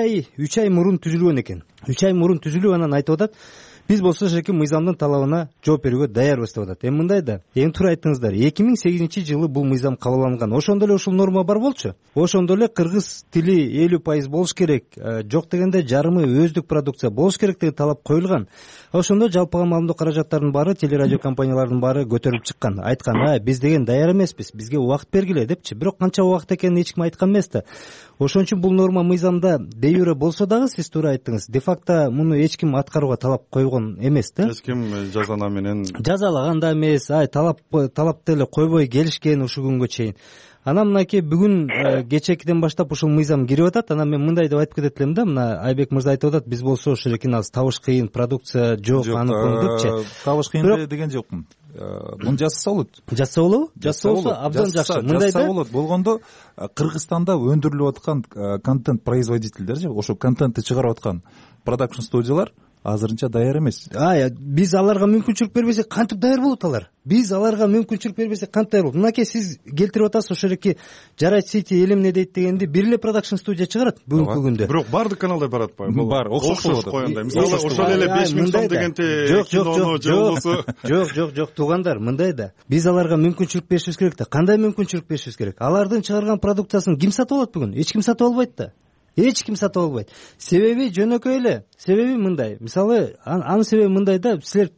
3 ай мурун түзүлгөн экен. 3 ай мурун түзүлүп, анан айтып атат, биз болсо ошол мыйзамдын талабына жооп берүүгө даярбыз деп атат. Эми мындай да, эң туура айттыңыздар. 2008-жылы бул мыйзам кабылган. Ошондо эле ушул норма бар болчу. Ошондо эле кыргыз тили 50% болуш керек. Жок дегенде жарымы өздүк продукция болуш керек деген талап коюлган. Ошондо жалпыга маалымдоо каражаттарынын баары, телерадио компанияларынын баары көтөрүлүп чыккан. Айткан, биз деген даяр эмеспиз, бизге убакыт бергиле депчи. Бирок канча убакыт экенин эч ким айткан эмес да. Ошон үчүн бул норма мыйзамда де юре болсо дагы, сиз туура айттыңыз, де факто муну эч ким аткарууга талап койгон эмес да. Эч ким жазана менен жазалаган да эмес, талапты эле койбой келишкен ушул күнгө чейин. Анан мынакей бүгүн кечекиден баштап ушул мыйзам кирип атат. Анан мен мындай деп айтып кетет элем да, мына Айбек мырза айтып атат, биз болсо ушул азыр табыш кыйын, продукция жок, аны депчи. Табыш кыйын деген жокмун. Муну жазса болот. Жазса болобу? Жазса болсо абдан жакшы. Мындай да болот. Болгондо Кыргызстанда өндүрүлүп аткан контент производительдер же ошо контентти чыгарып аткан продакшн студиялар азырынча даяр эмес. Биз аларга мүмкүнчүлүк бербесек кантип даяр болот алар? Биз аларга мүмкүнчүлүк бербесек кантип даяр болот? Мынакей сиз келтирип атасыз ошол эки жарайт сити эле эмне дейт дегенди бир эле продакшн студия чыгарат бүгүнкү күндө. Бирок баардык каналдар барат атпайбы? Бар, окшош койгондой. Мисалы ошол эле 5000 сом дегенде кинону же болбосо. Жок, туугандар, мындай да. Биз аларга мүмкүнчүлүк беришибиз керек да. Кандай мүмкүнчүлүк беришибиз керек? Алардын чыгарган продукциясын ким сатып алат бүгүн? Эч ким сатып албайт да. Эч ким сатып албайт. Себеби жөнөкөй эле. Себеби мындай. Мисалы, анын себеби мындай да, силер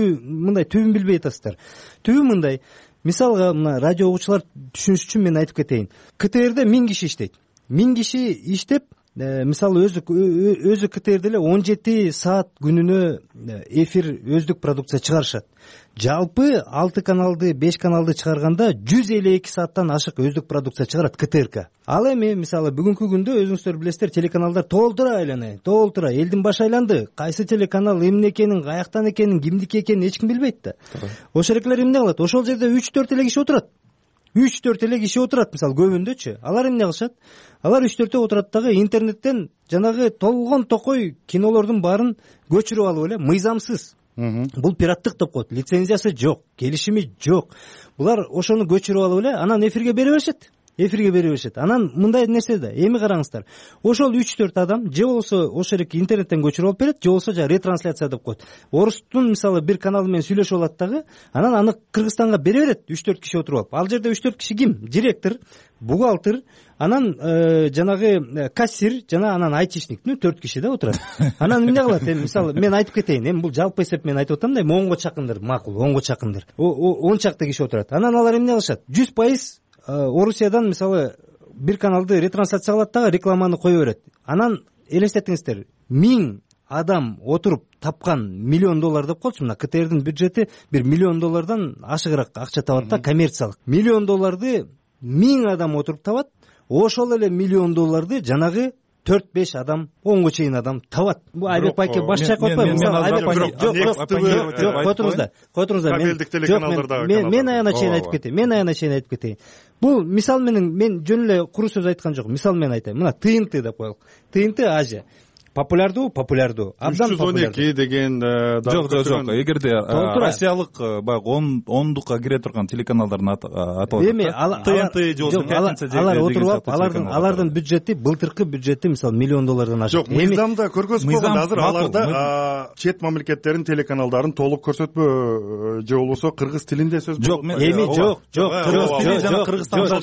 түбүн билбей атасыздар. Түбү мындай. Мисалга, мына радио угуучулар түшүнүш үчүн мен айтып кетейин. КТРде 1000 киши иштейт. 1000 киши иштеп, мисалы өзү КТРде эле 17 саат күнүнө эфир өздүк продукция чыгарышат. Жалпы 6 каналды, 5 каналды чыгарганда 152 сааттан ашык өздүк продукция чыгарат КТРК. Ал эми мисалы бүгүнкү күндө өзүңүздөр билесиздер, телеканалдар толтура элдин башы айланды. Кайсы телеканал эмне экенин, каяктан экенин, кимдики экенин эч ким билбейт да. Ошол эклер эмне кылат? Ошол жерде 3-4 эле киши отурат. 3-4 эле киши отурат, мисалы көбүндөчү. Алар эмне кылышат? Алар 3-4 отурат дагы интернеттен жанагы толгон токой кинолордун баарын көчүрүп алып эле мыйзамсыз. Бул пираттык деп коет. Лицензиясы жок, келишими жок. Булар ошону көчүрүп алып эле анан эфирге бере беришет. Анан мындай нерсе да, эми караңыздар. Ошол 3-4 адам же болсо ошол эки интернеттен көчүрүп алып берет, же болсо ретрансляция деп коет. Орустун мисалы бир каналы менен сүйлөшүп алат дагы, анан аны Кыргызстанга бере берет 3-4 киши отуруп алып. Ал жерде 3-4 киши ким? Директор, бухгалтер, анан жанагы кассир, жана анан айтишник, 4 киши да отурат. Анан эмне кылат? Эми мисалы мен айтып кетейин, эми бул жалпы эсеп менен айтып атам да, 10го чакындыр, макул, 10го чакындыр. 10 чакты киши отурат. Анан алар эмне кылышат? 100% Орусиядан мисалы бир каналды ретрансляция кылат дагы рекламаны кое берет. Анан элестетиңиздер, 1000 адам отуруп тапкан $1 деп коелучу. Мына КТРдин бюджети $1 миллион ашыгыраак акча табат да, коммерциялык. $1 миллион 1000 адам отуруп табат. Ошол эле $1 миллион жанагы 4-5 адам, 10го чейин адам табат. Бул Айбек байке баш чайкап атпайбы? Котуруңуздар. Мен аяна чейин айтып кетейин. Бул мисал менен мен жөн эле куру сөз айткан жокмун. Мисал менен айтайын. Мына ТНТ деп коелук. ТНТ Азия. Популярдуу, абдан популярдуу. 312 деген жок. Эгерде Россиялык баягы 10дукка кире турган телеканалдардын аты эми ТНТ же болсо Пятница же алар отуруп алып, алардын бюджети, былтыркы бюджети мисалы $1 миллион ашык. Жок, мыйзамда көргөзүп койгон азыр аларда чет мамлекеттердин телеканалдарын толук көрсөтпө же болбосо кыргыз тилинде сөз жок. Эми жок. Кыргыз тили жана Кыргызстанга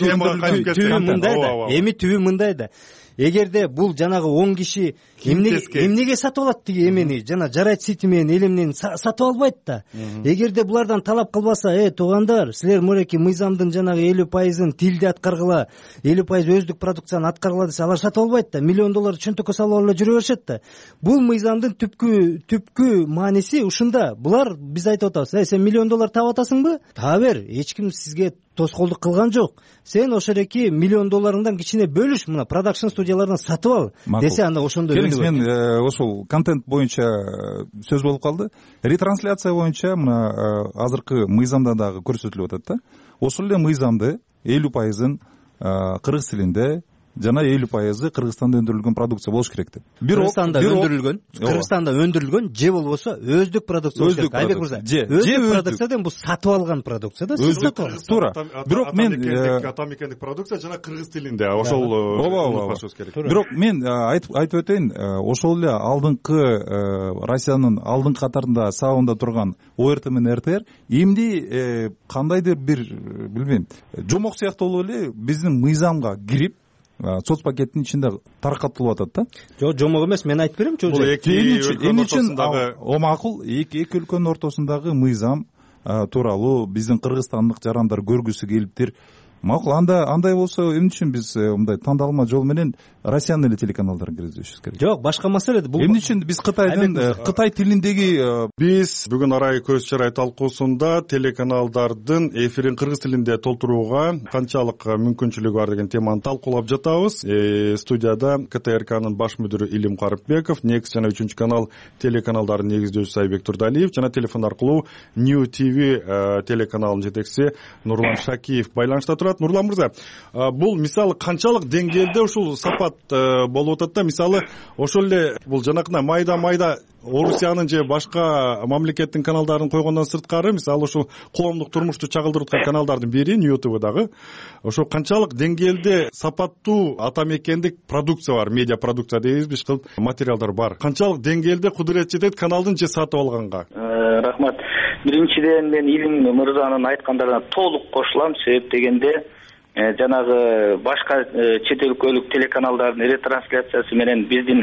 түбү мындай да. Эгерде бул жанагы 10 киши эмнеге сатып алат тиги эмени, жана жарайт сити менен элемнен сатып албайт да. Эгерде булардан талап кылбаса, туугандар, силер мореки мыйзамдын жанагы 50% тилди аткаргыла, 50% өздүк продукцияны аткаргыла десе, алар сатып албайт да. $1 миллион чөнтөккө салып алып жүрө беришет да. Бул мыйзамдын түпкү мааниси ушунда. Булар биз айтып атабыз, сен $1 миллион таап атасыңбы? Таба бер, эч ким сизге тоскоолдук кылган жок. Сен ошол эки $1 миллион кичине бөлүш, мына продакшн студиялардан сатып ал десе, анда ошондой келиңиз. Мен ошол контент боюнча сөз болуп калды. Ретрансляция боюнча мына азыркы мыйзамда дагы көрсөтүлүп атат да. Ошол эле мыйзамды 50% кыргыз тилинде жана 50% Кыргызстанда өндүрүлгөн продукция болуш керек деп. Кыргызстанда өндүрүлгөн же болбосо өздүк продукция болуш керек. Айбек мырза, өздүк продукциядан бул сатып алган продукция да. Туура. Бирок мен атамекендик продукция жана кыргыз тилинде ошол унутпашыбыз керек. Бирок мен айтып өтөйүн, ошол эле алдыңкы Россиянын алдыңкы катарында сабында турган ОРТ менен РТР эмди кандайдыр бир билбейм, жомок сыяктуу болуп эле биздин мыйзамга кирип соц пакеттин ичинде таркатылып атат да. Жок, жомок эмес, мен айтып берем. Бул эмне үчүн макул эки өлкөнүн ортосундагы мыйзам тууралуу биздин кыргызстандык жарандар көргүсү келиптир. Макул, андай болсо эмне үчүн биз мындай тандалма жол менен Россиянын эле телеканалдарын киргизишибиз керек? Жок, башка маселе. Бул эмне үчүн биз Кытай тилиндеги биз бүгүн арай көз чарай талкуусунда телеканалдардын эфирин кыргыз тилинде толтурууга канчалык мүмкүнчүлүгү бар деген теманы талкуулап жатабыз. Студияда КТРКнын баш мүдүрү Илим Карыпбеков, Next жана 3 канал телеканалдарын негиздөөчүсү Айбек Турдалиев жана телефон аркылуу New TV телеканалынын жетекчиси Нурлан Шакиев байланышта турат. турат. Нурлан мырза, бул мисалы канчалык деңгээлде ушул сапат болуп атат да? Мисалы ошол эле бул жанакындай майда Орусиянын же башка мамлекеттин каналдарын койгондон сырткары, мисалы ушул коомдук турмушту чагылдырып аткан каналдардын бири NewTV дагы ошо канчалык деңгээлде сапаттуу ата мекендик продукция бар, медиа продукция дейбиз, беш кыл материалдар бар. Канчалык деңгээлде кудурет жетет каналдын же сатып алганга? Рахмат. Биринчиден мен Илим мырзанын айткандарына толук кошулам. Себеп дегенде жанагы башка чет өлкөлүк телеканалдардын ретрансляциясы менен биздин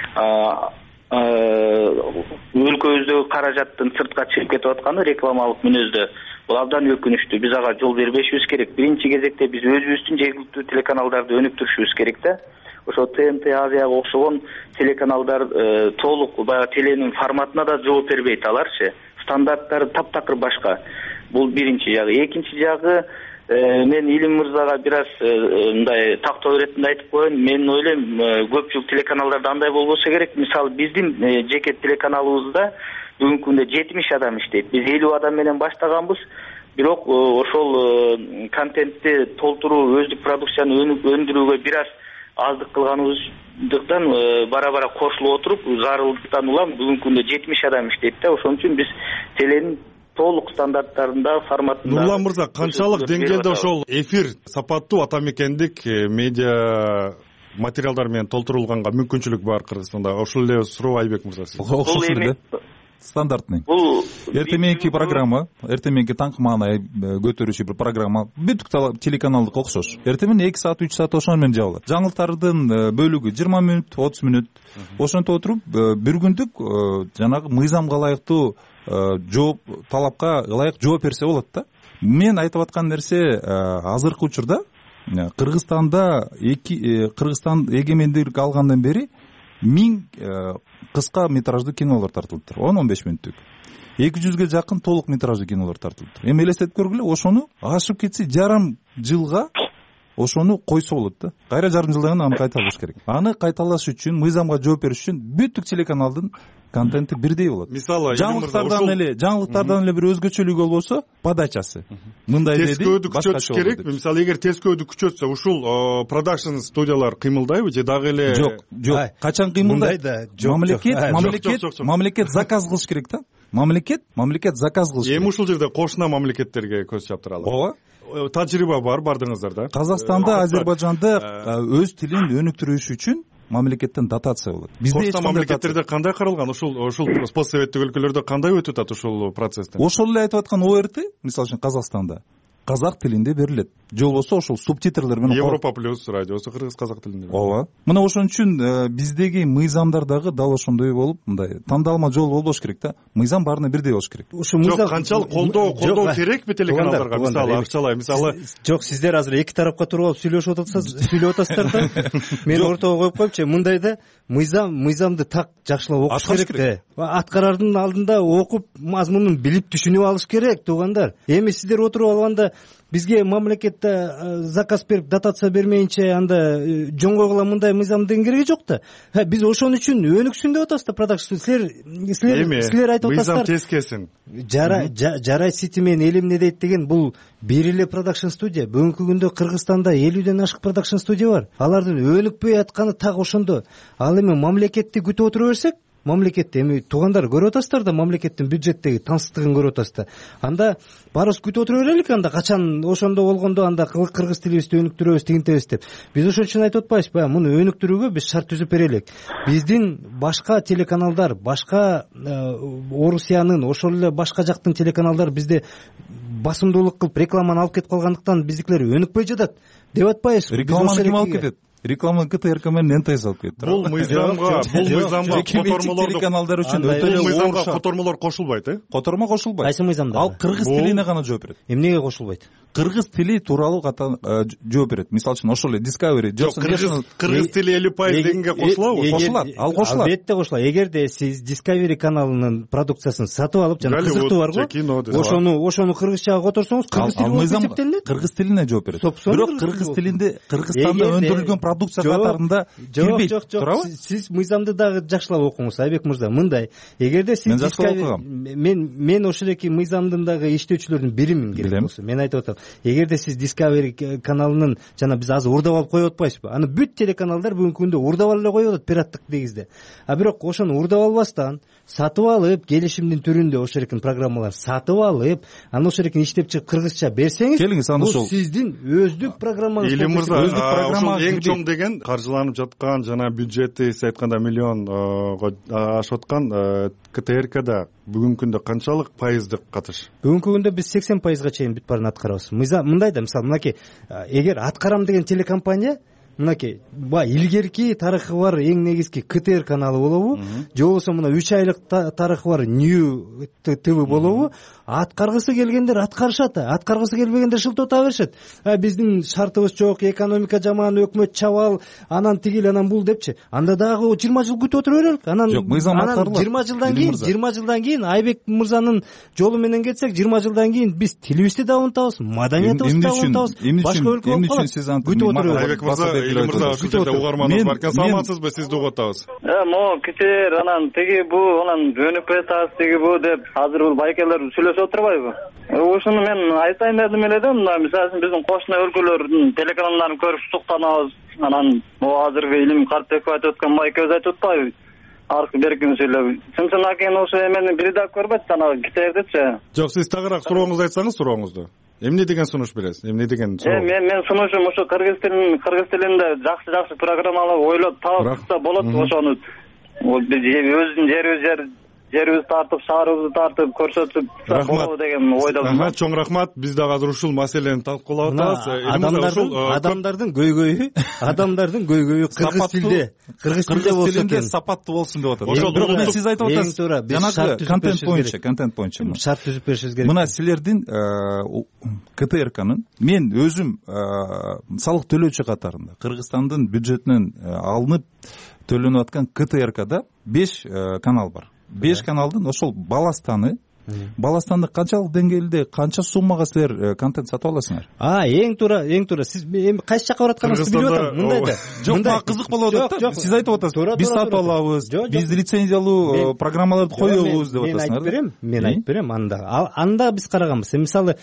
өлкөбүздөгү каражаттын сыртка чыгып кетип атканы рекламалык мүнөздө бул абдан өкүнүчтүү. Биз ага жол бербешибиз керек. Биринчи кезекте биз өзүбүздүн жергиликтүү телеканалдарды өнүктүрүшүбүз керек да. Ошо ТНТ Азияга окшогон телеканалдар толук баягы теленин форматына да жооп бербейт аларчы. Стандарттары таптакыр башка. Бул биринчи жагы. Экинчи жагы, мен Илим мырзага бир аз мындай тактоо иретинде айтып коеюн. Мен ойлойм, көпчүлүк телеканалдарда андай болбосо керек. Мисалы биздин жеке телеканалыбызда бүгүнкү күндө 70 адам иштейт. Биз 50 адам менен баштаганбыз. Бирок ошол контентти толтуруу, өздүк продукцияны өндүрүүгө бир аз аздык кылганыбыздыктан бара кошулуп отуруп, зарылдыктан улам бүгүнкү күндө 70 адам иштейт да. Ошон үчүн биз теленин толук стандарттарында, форматында. Нурлан мырза, канчалык деңгээлде ошол эфир сапаттуу ата мекендик медиа материалдар менен толтурулганга мүмкүнчүлүк бар Кыргызстанда? Ошол эле суроо Айбек мырза. Окшош эле стандартный. Эртең мененки программа, эртең мененки таңкы маанай көтөрүүчү бир программа бүт телеканалдык окшош. Эртең менен 2 саат, 3 саат ошону менен жабылат. Жаңылыктардын бөлүгү 20 мүнөт, 30 мүнөт. Ошентип отуруп бир күндүк жанагы мыйзамга ылайыктуу жооп, талапка ылайык жооп берсе болот да. Мен айтып аткан нерсе, азыркы учурда Кыргызстанда Кыргызстан эгемендүүлүк алгандан бери 1000 кыска метраждуу кинолор тартылыптыр. 10-15 мүнөттүк. 200-ге жакын толук метраждуу кинолор тартылыптыр. Эми элестетип көргүлө, ошону ашып кетсе жарым жылга ошону койсо болот да. Кайра жарым жылдан кийин аны кайталаш керек. Аны кайталаш үчүн, мыйзамга жооп бериш үчүн бүттүк телеканалдын контенти бирдей болот. Мисалы, жаңылыктардан эле бир өзгөчөлүгү болбосо, подачасы. Мындай деди, тескөөдү күчөтүш керек. Мисалы, эгер тескөөдү күчөтсө, ушул продакшн студиялар кыймылдайбы же дагы эле? Жок. Качан кыймылдайт? Мамлекет заказ кылыш керек да. Мамлекет заказ кылыш керек. Эми ушул жерде кошуна мамлекеттерге көз чаптыралы. Ооба. Тажрыйба бар, бардыңыздар да. Казакстанда, Азербайжанда өз тилин өнүктүрүш үчүн мамлекеттен дотация болот. Бизде мамлекеттерде кандай каралган? Ушул постсоветтик өлкөлөрдө кандай өтүп атат ушул процесстен? Ошол эле айтып аткан ОРТ, мисалы үчүн Казакстанда казак тилинде берилет. Же болбосо ошол субтитрлер менен. Европа плюс радиосу кыргыз казак тилинде. Ооба. Мына ошон үчүн биздеги мыйзамдар дагы дал ошондой болуп, мындай тандалма жол болбош керек да. Мыйзам баарына бирдей болуш керек. Ошо мыйзам канчалык колдоо керекпи телеканалдарга? Мисалы. Жок, сиздер азыр эки тарапка туруп алып сүйлөшүп атасыздар да. Мен ортого коюп коюмчу. Мындайда мыйзамды так жакшылап окуш керек. Аткарардын алдында окуп, мазмунун билип түшүнүп алыш керек, туугандар. Эми сиздер отуруп алганда бизге мамлекетте заказ берип, дотация бермейинче анда жөн койгула мындай мыйзамдын кереги жок да. Биз ошон үчүн өнүксүн деп атабыз да продакшн. Силер айтып атасыздар. Мыйзам тескесин. Жарай Сити менен Элим не дейт деген бул бир эле продакшн студия. Бүгүнкү күндө Кыргызстанда 50ден ашык продакшн студия бар. Алардын өнүкпөй атканы так ошондо. Ал эми мамлекетти күтүп отура берсек, мамлекетти эми туугандар көрүп атасыздар да, мамлекеттин бюджеттеги тансыздыгын көрүп атасыздар. Анда баарыбыз күтүп отура берелик, анда качан ошондо болгондо анда кыргыз тилибизди өнүктүрөбүз, тигинтебиз деп. Биз ошон үчүн айтып атпайбызбы? Муну өнүктүрүүгө биз шарт түзүп берелик. Биздин башка телеканалдар, башка Орусиянын, ошол эле башка жактын телеканалдар бизде басымдуулук кылып рекламаны алып кетип калгандыктан биздикилер өнүкпөй жатат деп атпайбызбы? Рекламаны ким алып кетет? Рекламаны КТРК менен НТС алып кетти. Бул мыйзамга телеканалдар үчүн өтө эле мыйзамга котормолор кошулбайт, Котормо кошулбайт. Кайсы мыйзамда? Ал кыргыз тилине гана жооп берет. Эмнеге кошулбайт? Кыргыз тили тууралуу жооп берет. Мисалы үчүн ошол эле Discovery, кыргыз тили 50% дегенге кошулабы? Кошулат. Ал кошулат. Албетте кошулат. Эгерде сиз Discovery каналынын продукциясын сатып алып, жана кызыктуу барго, ошону кыргызчага которсоңуз, кыргыз тили эсептелинет. Кыргыз тилине жооп берет. Бирок кыргыз тилинде Кыргызстанда өндүрүлгөн продукция катарында кирбейт. Жок, туурабы? Сиз мыйзамды дагы жакшылап окуңуз, Айбек мырза. Мындай, эгерде сиз мен жакшылап окугам. Мен ошондой мыйзамдын дагы иштөөчүлөрдүн биримин керек болсо. Мен айтып атам, эгерде сиз Discovery каналынын жана биз азыр урдап алып коюп атпайбызбы? Аны бүт телеканалдар бүгүнкү күндө урдап алып эле коюп атат пираттык негизде. А бирок ошону урдап албастан сатып алып, келишимдин түрүндө ошол экен программалар сатып алып, аны ошол экен иштеп чыгып кыргызча берсеңиз, келиңиз аны ошол бул сиздин өздүк программаңыз. Илим мырза, ошол эң чоң деген каржыланып жаткан жана бюджети сиз айтканда миллионго ашып аткан КТРКда бүгүнкү күндө канчалык пайыздык катыш? Бүгүнкү күндө биз 80% чейин бүт баарын аткарабыз. Мындай да, мисалы, мынакей, эгер аткарам деген телекомпания мынакей илгерки тарыхы бар эң негизги КТР каналы болобу, же болбосо мына 3 айлык тарыхы бар New TV болобу, аткаргысы келгендер аткарышат, аткаргысы келбегендер шылтоота беришет. Биздин шартыбыз жок, экономика жаман, өкмөт чабал, анан тигил, анан бул депчи. Анда дагы 20 жыл күтүп отура берелик. Анан 20 жылдан кийин Айбек мырзанын жолу менен кетсек, 20 жылдан кийин биз тилибизди да унутабыз, маданиятыбызды да унутабыз. Башка өлкө болуп калат. Күтүп отура Айбек мырза, Илим мырза, ушул жерде угарманыбыз бар экен. Саламатсызбы? Сизди угуп атабыз. Могу КТР анан тиги бул, анан жөнүп атабыз тиги бул деп азыр бул байкелер сүйлөшүп отурбайбы? Ушуну мен айтайын дедим эле да, мына мисалы үчүн биздин кошуна өлкөлөрдүн телеканалдарын көрүп суктанабыз. Анан могу азыркы Илим Карпбеков айтып аткан байкебиз айтып атпайбы? Аркы беркин сүйлөп. Чын акен ошо эмени бири да көрбөт, анан КТРдичи. Жок, сиз тагыраак сурооңузду айтсаңыз, сурооңузду. Эмне деген сунуш бересиз? Эмне деген суроо? Мен сунушум ошо кыргыз тилинде жакшы программалар ойлоп табылса болот, ошону өзүбүздүн жерибизди тартып, шаарыбызды тартып көрсөтүп болобу деген ойдомун. Чоң рахмат. Биз дагы азыр ушул маселени талкуулап атабыз. Адамдардын көйгөйү кыргыз тилинде сапаттуу болсун деп атат. Ошол сиз айтып атасыз. Жанагы контент боюнча шарт түзүп беришибиз керек. Мына силердин КТРКнын мен өзүм салык төлөөчү катарында Кыргызстандын бюджетинен алынып төлөнүп аткан КТРКда 5 канал бар. 5 каналдын ошол баластаны канчалык деңгээлде, канча суммага силер контент сатып аласыңар? Эң туура. Сиз эми кайсы жака баратканыңызды билип атам. Мындай да. Жок, мага кызык болуп атат да. Сиз айтып атасыз, биз сатып алабыз, биз лицензиялуу программаларды коебуз деп атасыңар. Мен айтып берем, анда биз караганбыз. Мисалы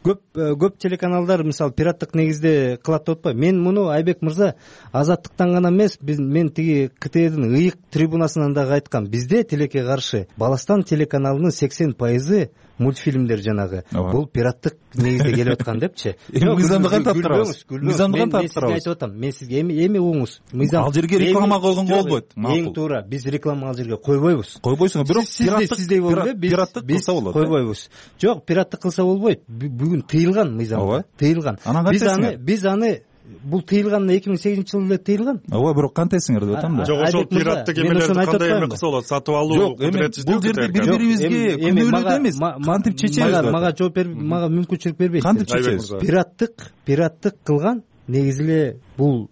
көп телеканалдар мисалы пираттык негизде кылат деп атпайбы? Мен муну Айбек мырза Азаттыктан гана эмес, мен тиги КТРдин ыйык трибунасынан дагы айткам. Бизде тилекке каршы Баластан телеканалынын 80% мультфильмдер жанагы. Бул пираттык негизде келип аткан депчи. Мыйзамды кантип турабыз? Мен айтып атам. Мен сизге эми угуңуз. Ал жерге реклама койгонго болбойт. Эң туура. Биз реклама ал жерге койбойбуз. Койбойсуңар, бирок пираттык кылса болот. Койбойбуз. Жок, пираттык кылса болбойт. Бүгүн тыйылган мыйзамда. Тыйылган. Биз аны бул тыйылган 2008-жылы эле тыйылган. Ооба, бирок кантесиңер деп атам да. Жок, ошол пираттык эмелерди кандай эме кылса болот? Сатып алуу кудурети бул жерде бири-бирибизге күнөөлөдө эмес, кантип чечебиз? Мага жооп берип, мага мүмкүнчүлүк бербейсиз. Кантип чечебиз? Пираттык кылган негизи эле бул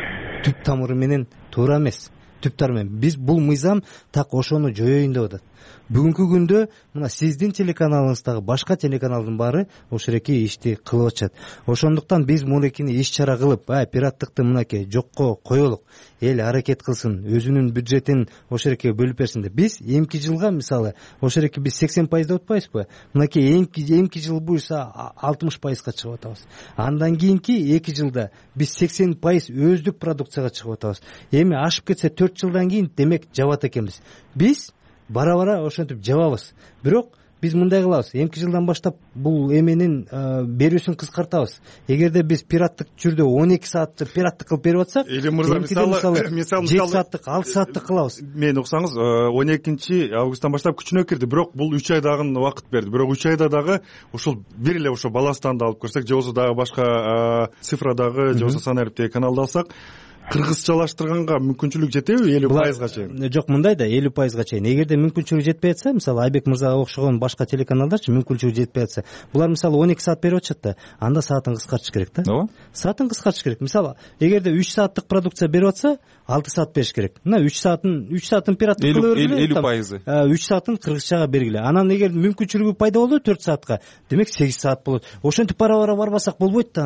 түп тамыры менен туура эмес. Түп тамыры менен биз бул мыйзам так ошону жоёюн деп атат. Бүгүнкү күндө мына сиздин телеканалыңыздагы башка телеканалдын баары ошереки ишти кылып атышат. Ошондуктан биз мурекини иш чара кылып, пираттыкты мынакей жокко коелук. Эл аракет кылсын, өзүнүн бюджетин ошереке бөлүп берсин деп. Биз эмки жылга мисалы ошереки биз 80% деп атпайбызбы? Мынакей эмки жыл буюрса 60%га чыгып атабыз. Андан кийинки 2 жылда биз 80% өздүк продукцияга чыгып атабыз. Эми ашып кетсе 4 жылдан кийин демек жабат экенбиз. Биз бара ошентип жабабыз. Бирок биз мындай кылабыз. Эмки жылдан баштап бул эменин берүүсүн кыскартабыз. Эгерде биз пираттык түрдө 12 саатты пираттык кылып берип атсак, Илим мырза, мисалы 7 сааттык, 6 сааттык кылабыз. Мен уксаңыз, 12-августтан баштап күчүнө кирди, бирок бул 3 айдагы убакыт берди. Бирок 3 айда дагы ушул бир эле ошо Баластанды алып көрсөк, же болбосо дагы башка цифрадагы, же болбосо сан ариптеги каналды алсак, кыргызчалаштырганга мүмкүнчүлүк жетеби 50%га чейин? Жок, мындай да 50%га чейин. Эгерде мүмкүнчүлүк жетпей атса, мисалы Айбек мырзага окшогон башка телеканалдарчы мүмкүнчүлүк жетпей атса, булар мисалы 12 саат берип атышат да, анда саатын кыскартыш керек да. Ооба. Саатын кыскартыш керек. Мисалы, эгерде 3 сааттык продукция берип атса, 6 саат бериш керек. Мына 3 саатын пираттык кылып бергиле. 50%. 3 саатын кыргызчага бергиле. Анан эгер мүмкүнчүлүгү пайда болду 4 саатка, демек 8 саат болот. Ошентип бара барбасак болбойт да анда.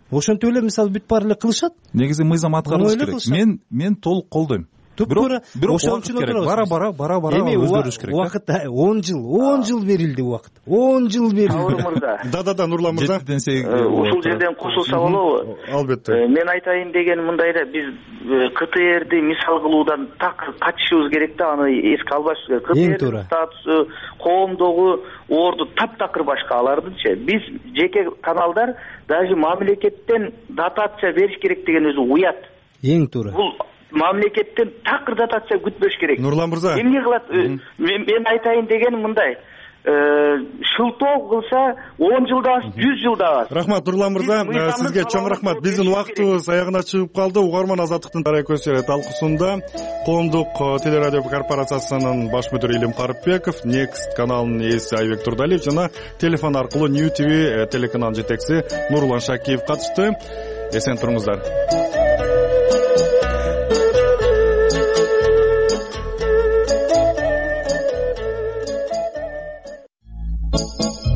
ошентип эле мисалы бүт баары эле кылышат. негизи мыйзам аткарылыш керек. Мен толук колдойм. Туура ошон үчүн керек. Бара өзгөрүш керек. Убакыт 10 жыл берилди, убакыт 10 жыл берилди. Сабыр мырза. Да, Нурлан мырза. Ушул жерден кошулса болобу? Албетте. Мен айтайын деген мындай эле, биз КТРди мисал кылуудан так качышыбыз керек да, аны эске албашыбыз керек. КТРдин статусу, коомдогу орду таптакыр башка алардынчы. Биз жеке каналдар даже мамлекеттен дотация бериш керек деген өзү уят. Эң туура. Бул мамлекеттен такыр дотация күтпөш керек. Нурлан мырза. Эмне кылат? Мен айтайын дегеним мындай. Шылтоо кылса 10 жылда 100 жылда. Рахмат Нурлан мырза, сизге чоң рахмат. Биздин убактыбыз аягына чыгып калды. Угарман Азаттыктын тарайкөсү талкуусунда Коомдук телерадио корпорациясынын баш мүдүрү Илим Карыпбеков, Next каналынын ээси Айбек Турдалиев жана телефон аркылуу New TV телеканалынын жетекчиси Нурлан Шакиев катышты. Эсен туруңуздар.